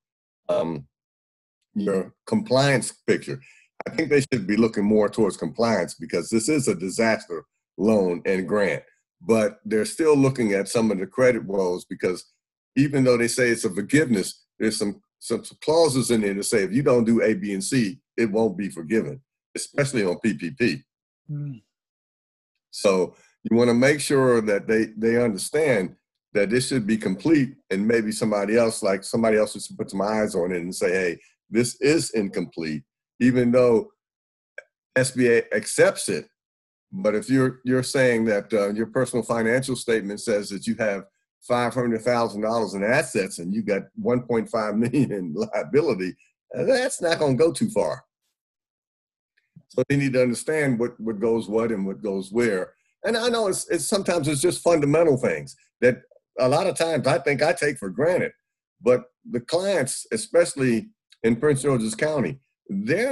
compliance picture. I think they should be looking more towards compliance because this is a disaster loan and grant, but they're still looking at some of the credit woes because even though they say it's a forgiveness, there's some clauses in there to say if you don't do A, B, and C, it won't be forgiven, especially on PPP. Mm. So you want to make sure that they understand that this should be complete, and maybe somebody else should put some eyes on it and say, hey, this is incomplete, even though SBA accepts it. But if you're saying that your personal financial statement says that you have $500,000 in assets and you got 1.5 million in liability, that's not going to go too far. So they need to understand what goes what and what goes where. And I know it's sometimes it's just fundamental things that a lot of times I think I take for granted. But the clients, especially in Prince George's County, they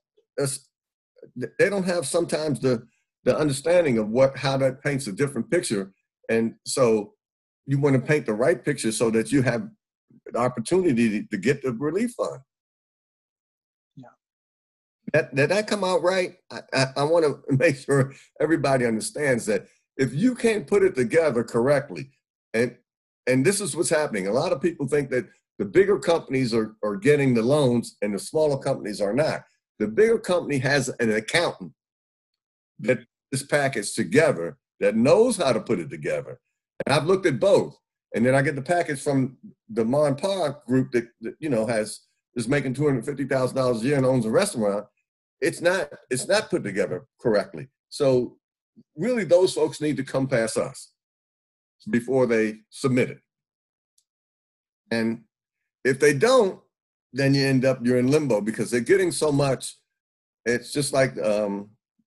don't have sometimes the understanding of how that paints a different picture. And so you want to paint the right picture so that you have the opportunity to get the relief fund. Did that come out right? I want to make sure everybody understands that if you can't put it together correctly, and this is what's happening. A lot of people think that the bigger companies are getting the loans and the smaller companies are not. The bigger company has an accountant that this package together that knows how to put it together. And I've looked at both. And then I get the package from the Mon Pa group that is making $250,000 a year and owns a restaurant. It's not put together correctly. So really those folks need to come past us before they submit it. And if they don't, then you're in limbo because they're getting so much. It's just like the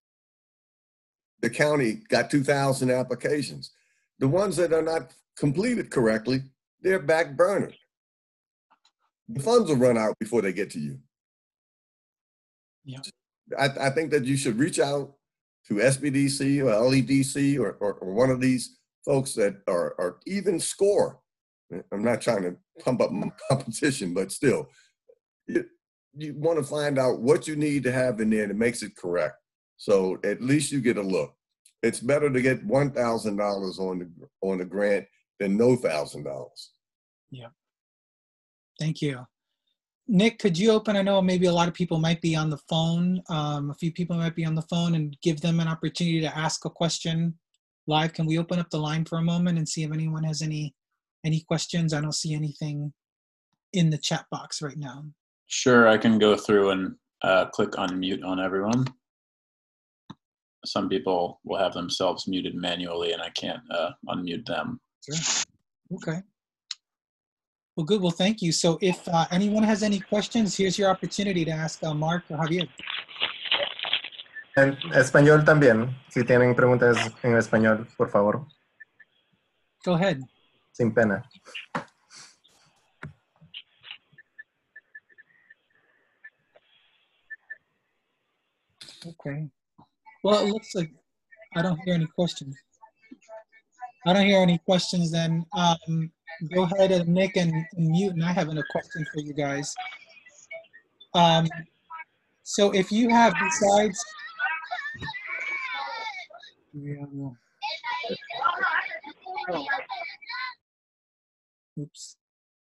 county got 2,000 applications. The ones that are not completed correctly, they're back burnered. The funds will run out before they get to you. Yeah. I think that you should reach out to SBDC or LEDC or one of these folks that are even SCORE. I'm not trying to pump up competition, but still, you want to find out what you need to have in there that makes it correct. So at least you get a look. It's better to get $1,000 on the grant than no $1,000. Yeah. Thank you. Nick, could you open? I know maybe a lot of people might be on the phone. A few people might be on the phone, and give them an opportunity to ask a question live. Can we open up the line for a moment and see if anyone has any questions? I don't see anything in the chat box right now. Sure, I can go through and click unmute on everyone. Some people will have themselves muted manually and I can't unmute them. Sure. Okay. Well, good. Well, thank you. So if anyone has any questions, here's your opportunity to ask Mark or Javier. En español también. Si tienen preguntas en español, por favor. Go ahead. Sin pena. Okay. Well, it looks like I don't hear any questions. I don't hear any questions then. Go ahead and Nick and mute, and I have a question for you guys. So if you have besides, oops.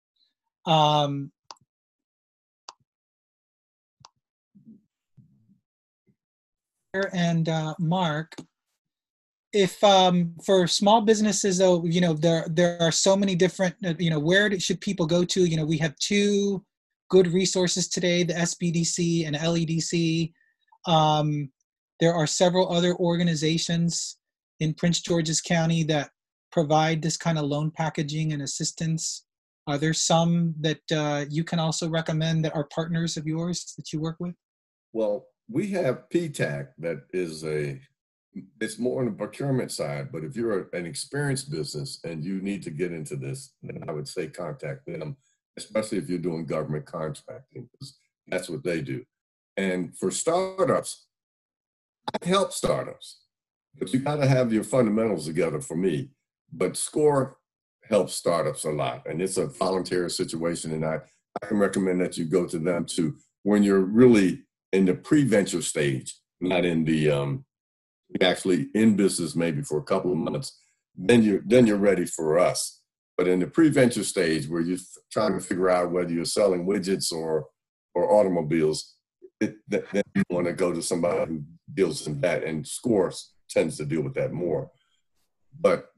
And Mark, if for small businesses though, you know, there are so many different, you know, where should people go to? You know, we have two good resources today, the SBDC and LEDC. There are several other organizations in Prince George's County that provide this kind of loan packaging and assistance. Are there some that you can also recommend that are partners of yours that you work with? Well, we have PTAC that is it's more on the procurement side, but if you're an experienced business and you need to get into this, then I would say contact them, especially if you're doing government contracting, because that's what they do. And for startups, I help startups, but you got to have your fundamentals together for me. But SCORE helps startups a lot, and it's a voluntary situation, and I can recommend that you go to them too when you're really in the pre-venture stage, not in the actually in business maybe for a couple of months, then you're ready for us. But in the pre-venture stage where you're trying to figure out whether you're selling widgets or automobiles, then you want to go to somebody who deals in that, and SCORE tends to deal with that more. But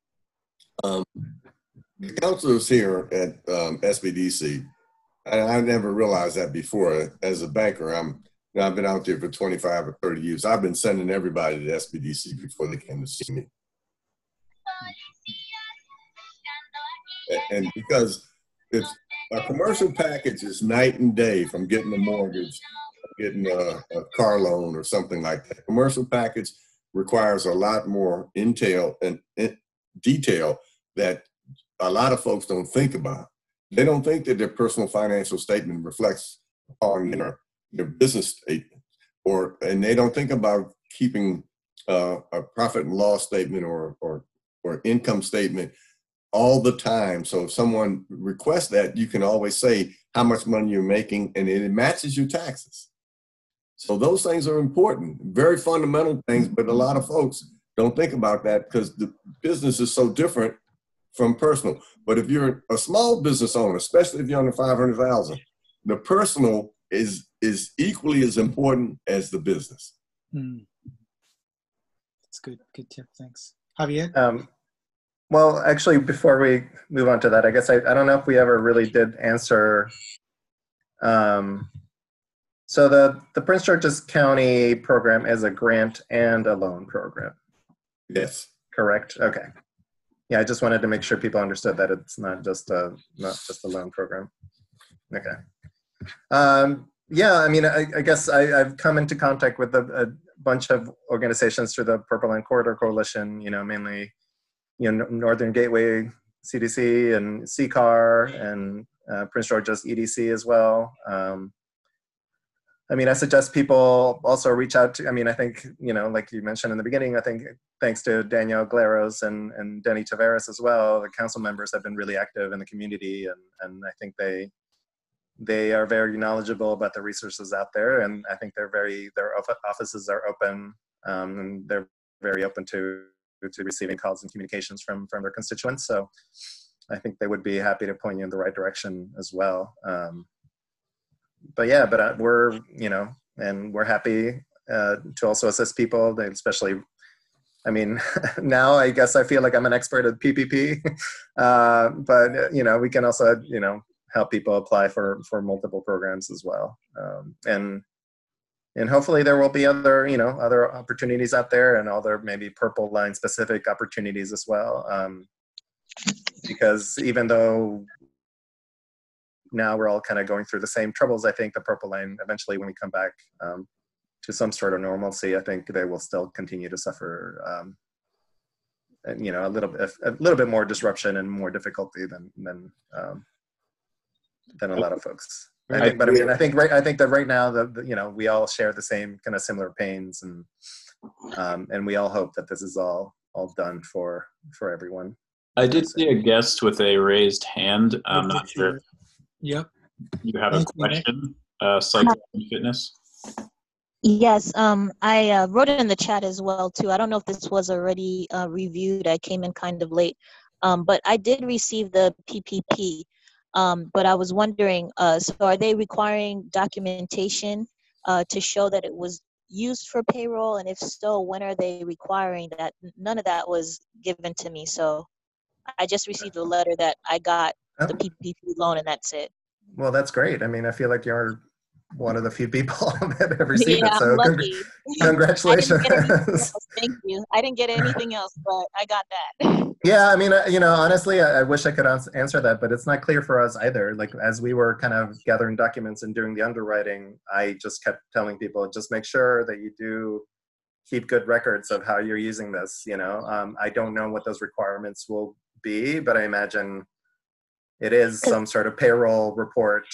the counselors here at SBDC, I never realized that before. As a banker, I've been out there for 25 or 30 years. I've been sending everybody to SBDC before they came to see me. And because it's a commercial package is night and day from getting a mortgage, getting a car loan or something like that. Commercial package requires a lot more intel and detail that a lot of folks don't think about. They don't think that their personal financial statement reflects on their business statement, and they don't think about keeping a profit and loss statement or income statement all the time. So if someone requests that, you can always say how much money you're making, and it matches your taxes. So those things are important, very fundamental things, but a lot of folks don't think about that because the business is so different from personal. But if you're a small business owner, especially if you're under 500,000, the personal is equally as important as the business. That's good tip. Thanks, Javier. Well, actually, before we move on to that, I guess I don't know if we ever really did answer. So the Prince George's County program is a grant and a loan program. Yes. Correct. Okay. Yeah, I just wanted to make sure people understood that it's not just a loan program. Okay. Yeah, I mean, I guess I've come into contact with a bunch of organizations through the Purple Line Corridor Coalition, you know, mainly, you know, Northern Gateway CDC and CCAR and Prince George's EDC as well. I mean, I suggest people also reach out to, I mean, I think, you know, like you mentioned in the beginning, I think thanks to Danielle Glaros and Denny Tavares as well, the council members have been really active in the community, and I think they are very knowledgeable about the resources out there, and I think their offices are open, and they're very open to receiving calls and communications from their constituents. So I think they would be happy to point you in the right direction as well. But yeah, we're, you know, and we're happy to also assist people, especially, I mean, now I guess I feel like I'm an expert at PPP, but, you know, we can also, you know, help people apply for multiple programs as well. And hopefully there will be other, you know, other opportunities out there, and other maybe Purple Line specific opportunities as well. Because even though now we're all kind of going through the same troubles, I think the Purple Line, eventually when we come back to some sort of normalcy, I think they will still continue to suffer, you know, a little bit more disruption and more difficulty than a lot of folks. I think, but I mean, I think that right now, we all share the same kind of similar pains, and we all hope that this is all done for everyone. I did see a guest with a raised hand. I'm I not did see sure that. Yep. if you have a Thank you, Nick. question. Cycling and fitness. Yes, I wrote it in the chat as well too. I don't know if this was already reviewed. I came in kind of late, but I did receive the PPP. But I was wondering, so are they requiring documentation to show that it was used for payroll? And if so, when are they requiring that? None of that was given to me. So I just received a letter that I got the PPP loan and that's it. Well, that's great. I mean, I feel like you're one of the few people that have received Yeah, it. So I'm lucky. congratulations. I didn't get anything else. Thank you. I didn't get anything else, but I got that. Yeah, I mean, honestly, I wish I could answer that, but it's not clear for us either. Like, as we were kind of gathering documents and doing the underwriting, I just kept telling people, just make sure that you do keep good records of how you're using this. I don't know what those requirements will be, but I imagine it is some sort of payroll report.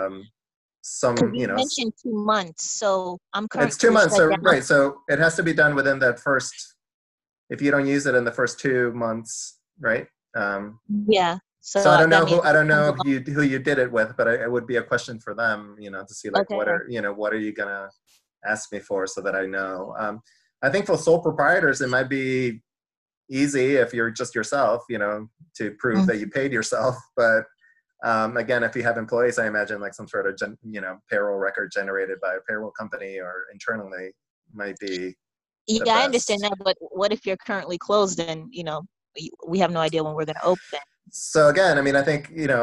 You mentioned 2 months, so I'm currently. It's 2 months, so right. So it has to be done within that first. If you don't use it in the first 2 months, right? Yeah. So I don't know who you did it with, but it would be a question for them, to see like what are you gonna ask me for, so that I know. I think for sole proprietors, it might be easy if you're just yourself, to prove that you paid yourself. But again, if you have employees, I imagine like some sort of payroll record generated by a payroll company or internally might be. Yeah, I understand that, but what if you're currently closed and we have no idea when we're going to open? So again, I mean, I think you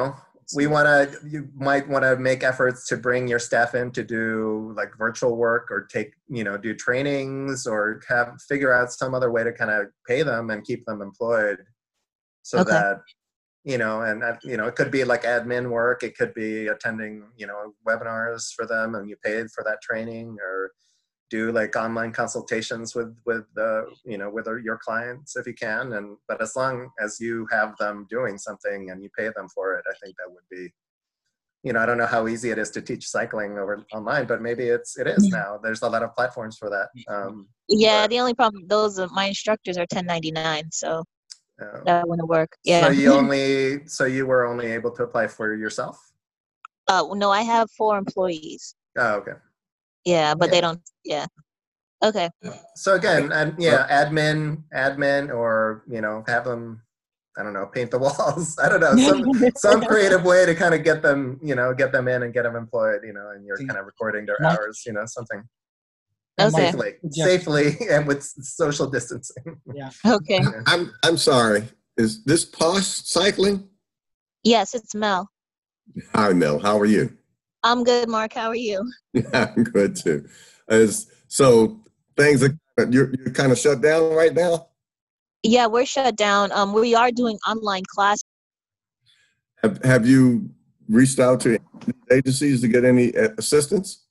might want to make efforts to bring your staff in to do like virtual work or do trainings or figure out some other way to kind of pay them and keep them employed, so that it could be like admin work, it could be attending webinars for them and you paid for that training, or do like online consultations with your clients if you can. But as long as you have them doing something and you pay them for it, I think that would be, I don't know how easy it is to teach cycling over online, but maybe it is now. There's a lot of platforms for that. Yeah, the only problem, my instructors are 1099, so that wouldn't work. Yeah. So you were only able to apply for yourself? No, I have 4 employees. Oh, okay. Yeah, but they don't. Yeah. Okay. So again, admin, or have them, I don't know, paint the walls. I don't know, some creative way to kind of get them in and get them employed. And you're kind of recording their hours. Something. Okay. Safely and with social distancing. Yeah. Okay. I'm sorry. Is this Posh Cycling? Yes, it's Mel. Hi, Mel. How are you? I'm good, Mark. How are you? I'm good too. So things you're kind of shut down right now? Yeah, we're shut down. We are doing online class. Have you reached out to agencies to get any assistance?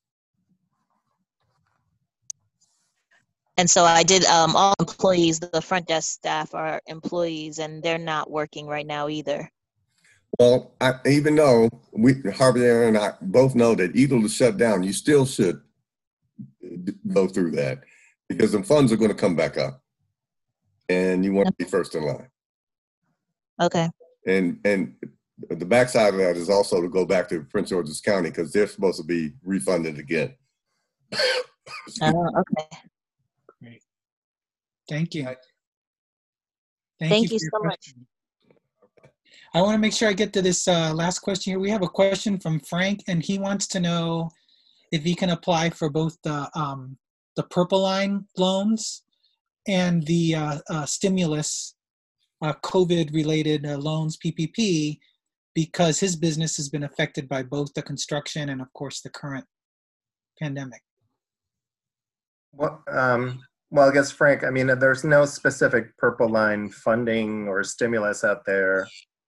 And so I did. All employees, the front desk staff are employees, and they're not working right now either. Well, even though Javier and I both know that EAGLE is shut down, you still should go through that, because the funds are going to come back up, and you want to be first in line. Okay. And the backside of that is also to go back to Prince George's County, because they're supposed to be refunded again. Okay. Great. Thank you. Thank you so much. I want to make sure I get to this last question here. We have a question from Frank, and he wants to know if he can apply for both the Purple Line loans and the stimulus COVID-related loans, PPP, because his business has been affected by both the construction and, of course, the current pandemic. Well, I guess, Frank, I mean, there's no specific Purple Line funding or stimulus out there.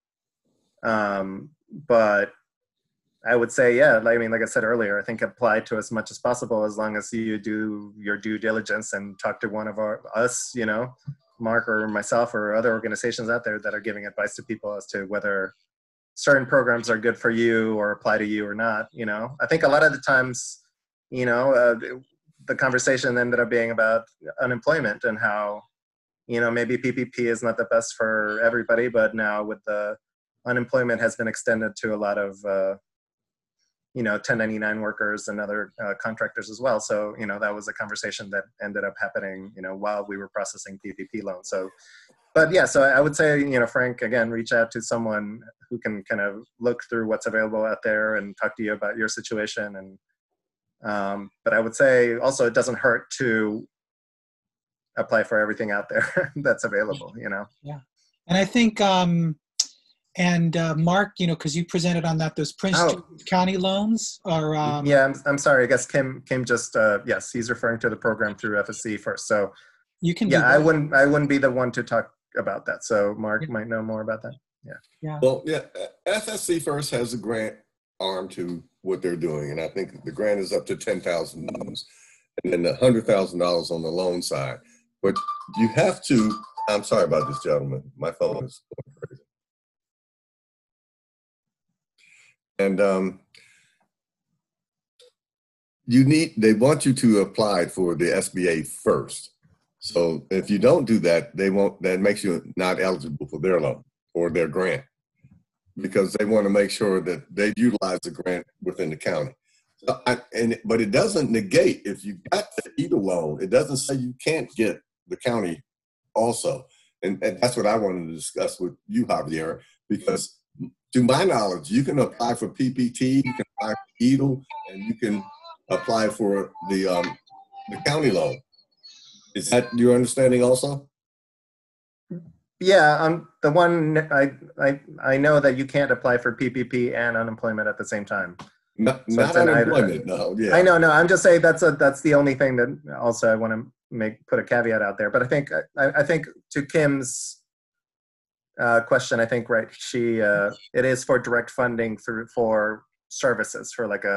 But I would say, yeah, I mean, like I said earlier, I think apply to as much as possible, as long as you do your due diligence and talk to one of us, Mark or myself or other organizations out there that are giving advice to people as to whether certain programs are good for you or apply to you or not. I think a lot of the times, the conversation ended up being about unemployment and how, maybe PPP is not the best for everybody, but now with the unemployment has been extended to a lot of, 1099 workers and other contractors as well. So, that was a conversation that ended up happening, while we were processing PPP loans. So, but yeah, so I would say, Frank, again, reach out to someone who can kind of look through what's available out there and talk to you about your situation. And, but I would say also it doesn't hurt to apply for everything out there that's available, Yeah. And I think, Mark, because you presented on that, those Prince George's County loans are. Yeah, I'm sorry. I guess Kim just, yes, he's referring to the program through FSC first. So you can. Yeah, I wouldn't be the one to talk about that. So Mark might know more about that. Yeah. Yeah. Well, yeah, FSC First has a grant arm to what they're doing, and I think the grant is up to $10,000, and then the $100,000 on the loan side. But you have to. I'm sorry about this, gentlemen. My phone is going crazy. And they want you to apply for the SBA first. So if you don't do that, that makes you not eligible for their loan or their grant, because they want to make sure that they utilize the grant within the county. So but it doesn't negate, if you got the EDA loan, it doesn't say you can't get the county also. And that's what I wanted to discuss with you, Javier, because to my knowledge, you can apply for PPT, you can apply for EDA, and you can apply for the county loan. Is that your understanding also? Yeah, the one I know that you can't apply for PPP and unemployment at the same time. Not unemployment, no. Yeah. I know, no. I'm just saying that's the only thing that also I want to put a caveat out there. But I think to Kim's question, I think right, it is for direct funding for services, for like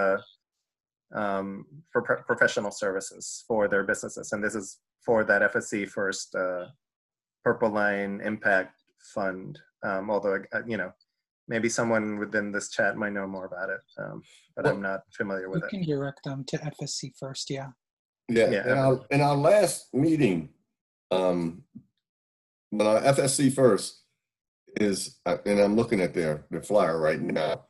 for professional services for their businesses, and this is for that FSC First Purple Line Impact Fund. Although maybe someone within this chat might know more about it, but I'm not familiar with it. You can direct them to FSC First, yeah. Yeah. In our last meeting, when our FSC First is, and I'm looking at their flyer right now.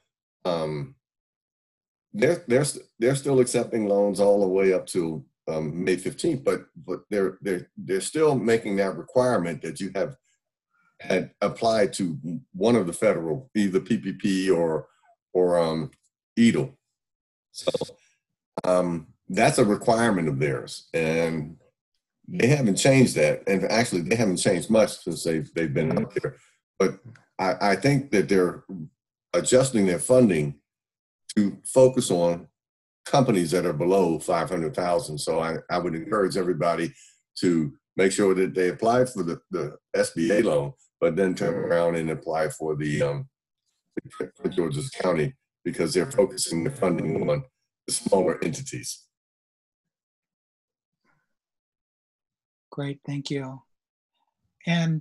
They're still accepting loans all the way up to May 15th, but they're still making that requirement that you had applied to one of the federal, either PPP or EDA. So that's a requirement of theirs, and they haven't changed that. And actually, they haven't changed much since they've been out there. But I think that they're adjusting their funding to focus on companies that are below 500,000. So I would encourage everybody to make sure that they apply for the SBA loan, but then turn around and apply for the Prince George's County, because they're focusing their funding on the smaller entities. Great, thank you. And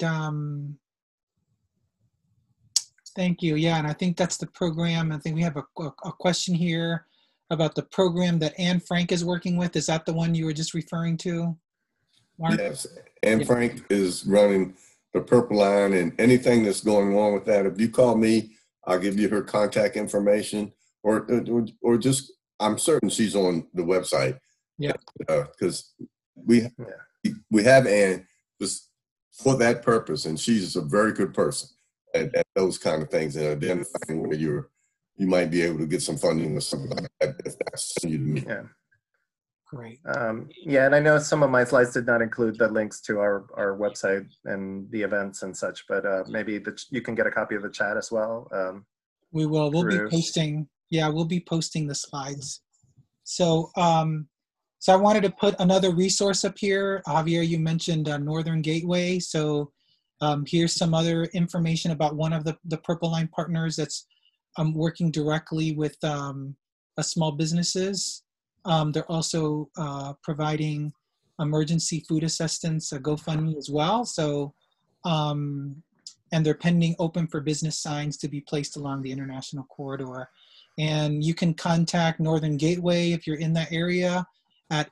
thank you. Yeah, and I think that's the program. I think we have a question here about the program that Anne Frank is working with. Is that the one you were just referring to, Mark? Yes, Anne Frank is running the Purple Line, and anything that's going on with that, if you call me, I'll give you her contact information, or just, I'm certain she's on the website. Yeah. Because we have Anne just for that purpose, and she's a very good person at those kind of things, and identifying where you might be able to get some funding or something like that if that's you to me. Yeah. Great. Yeah, and I know some of my slides did not include the links to our website and the events and such, but maybe you can get a copy of the chat as well. We will. We'll be posting. Yeah, we'll be posting the slides. So, so I wanted to put another resource up here. Javier, you mentioned Northern Gateway. So here's some other information about one of the Purple Line partners that's working directly with small businesses. They're also providing emergency food assistance, GoFundMe as well. So and they're pending open for business signs to be placed along the international corridor. And you can contact Northern Gateway if you're in that area at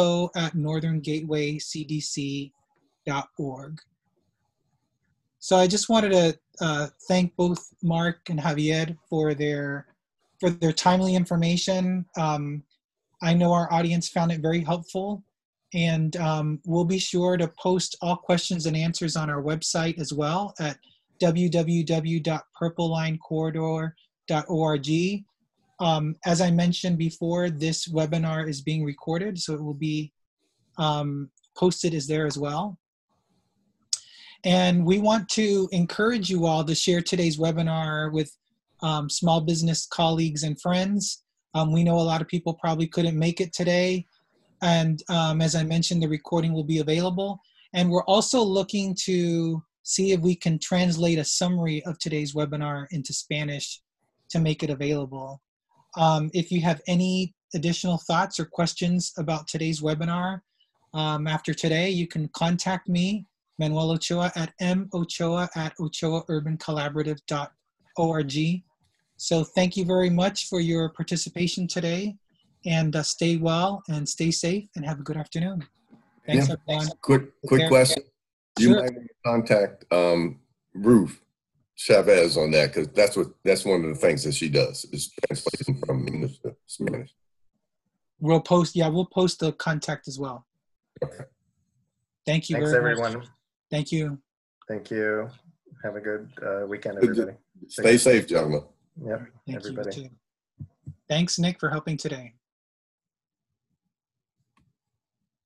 info@northerngatewaycdc.org. So I just wanted to thank both Mark and Javier for their timely information. I know our audience found it very helpful, and we'll be sure to post all questions and answers on our website as well at www.purplelinecorridor.org. As I mentioned before, this webinar is being recorded, so it will be posted as there as well. And we want to encourage you all to share today's webinar with small business colleagues and friends. We know a lot of people probably couldn't make it today. And as I mentioned, the recording will be available. And we're also looking to see if we can translate a summary of today's webinar into Spanish to make it available. If you have any additional thoughts or questions about today's webinar after today, you can contact me, Manuel Ochoa, at mochoa@ochoaurbancollaborative.org. So thank you very much for your participation today, and stay well and stay safe and have a good afternoon. Thanks, everyone. Quick question. You Sure. might want to contact Ruth Chavez on that, because that's one of the things that she does is translation from English to Spanish. We'll post the contact as well. Okay. Thank you Thanks, very much. everyone. Thank you. Thank you. Have a good weekend, everybody. Stay safe, gentlemen. Yep, Thank everybody. you too. Thanks, Nick, for helping today.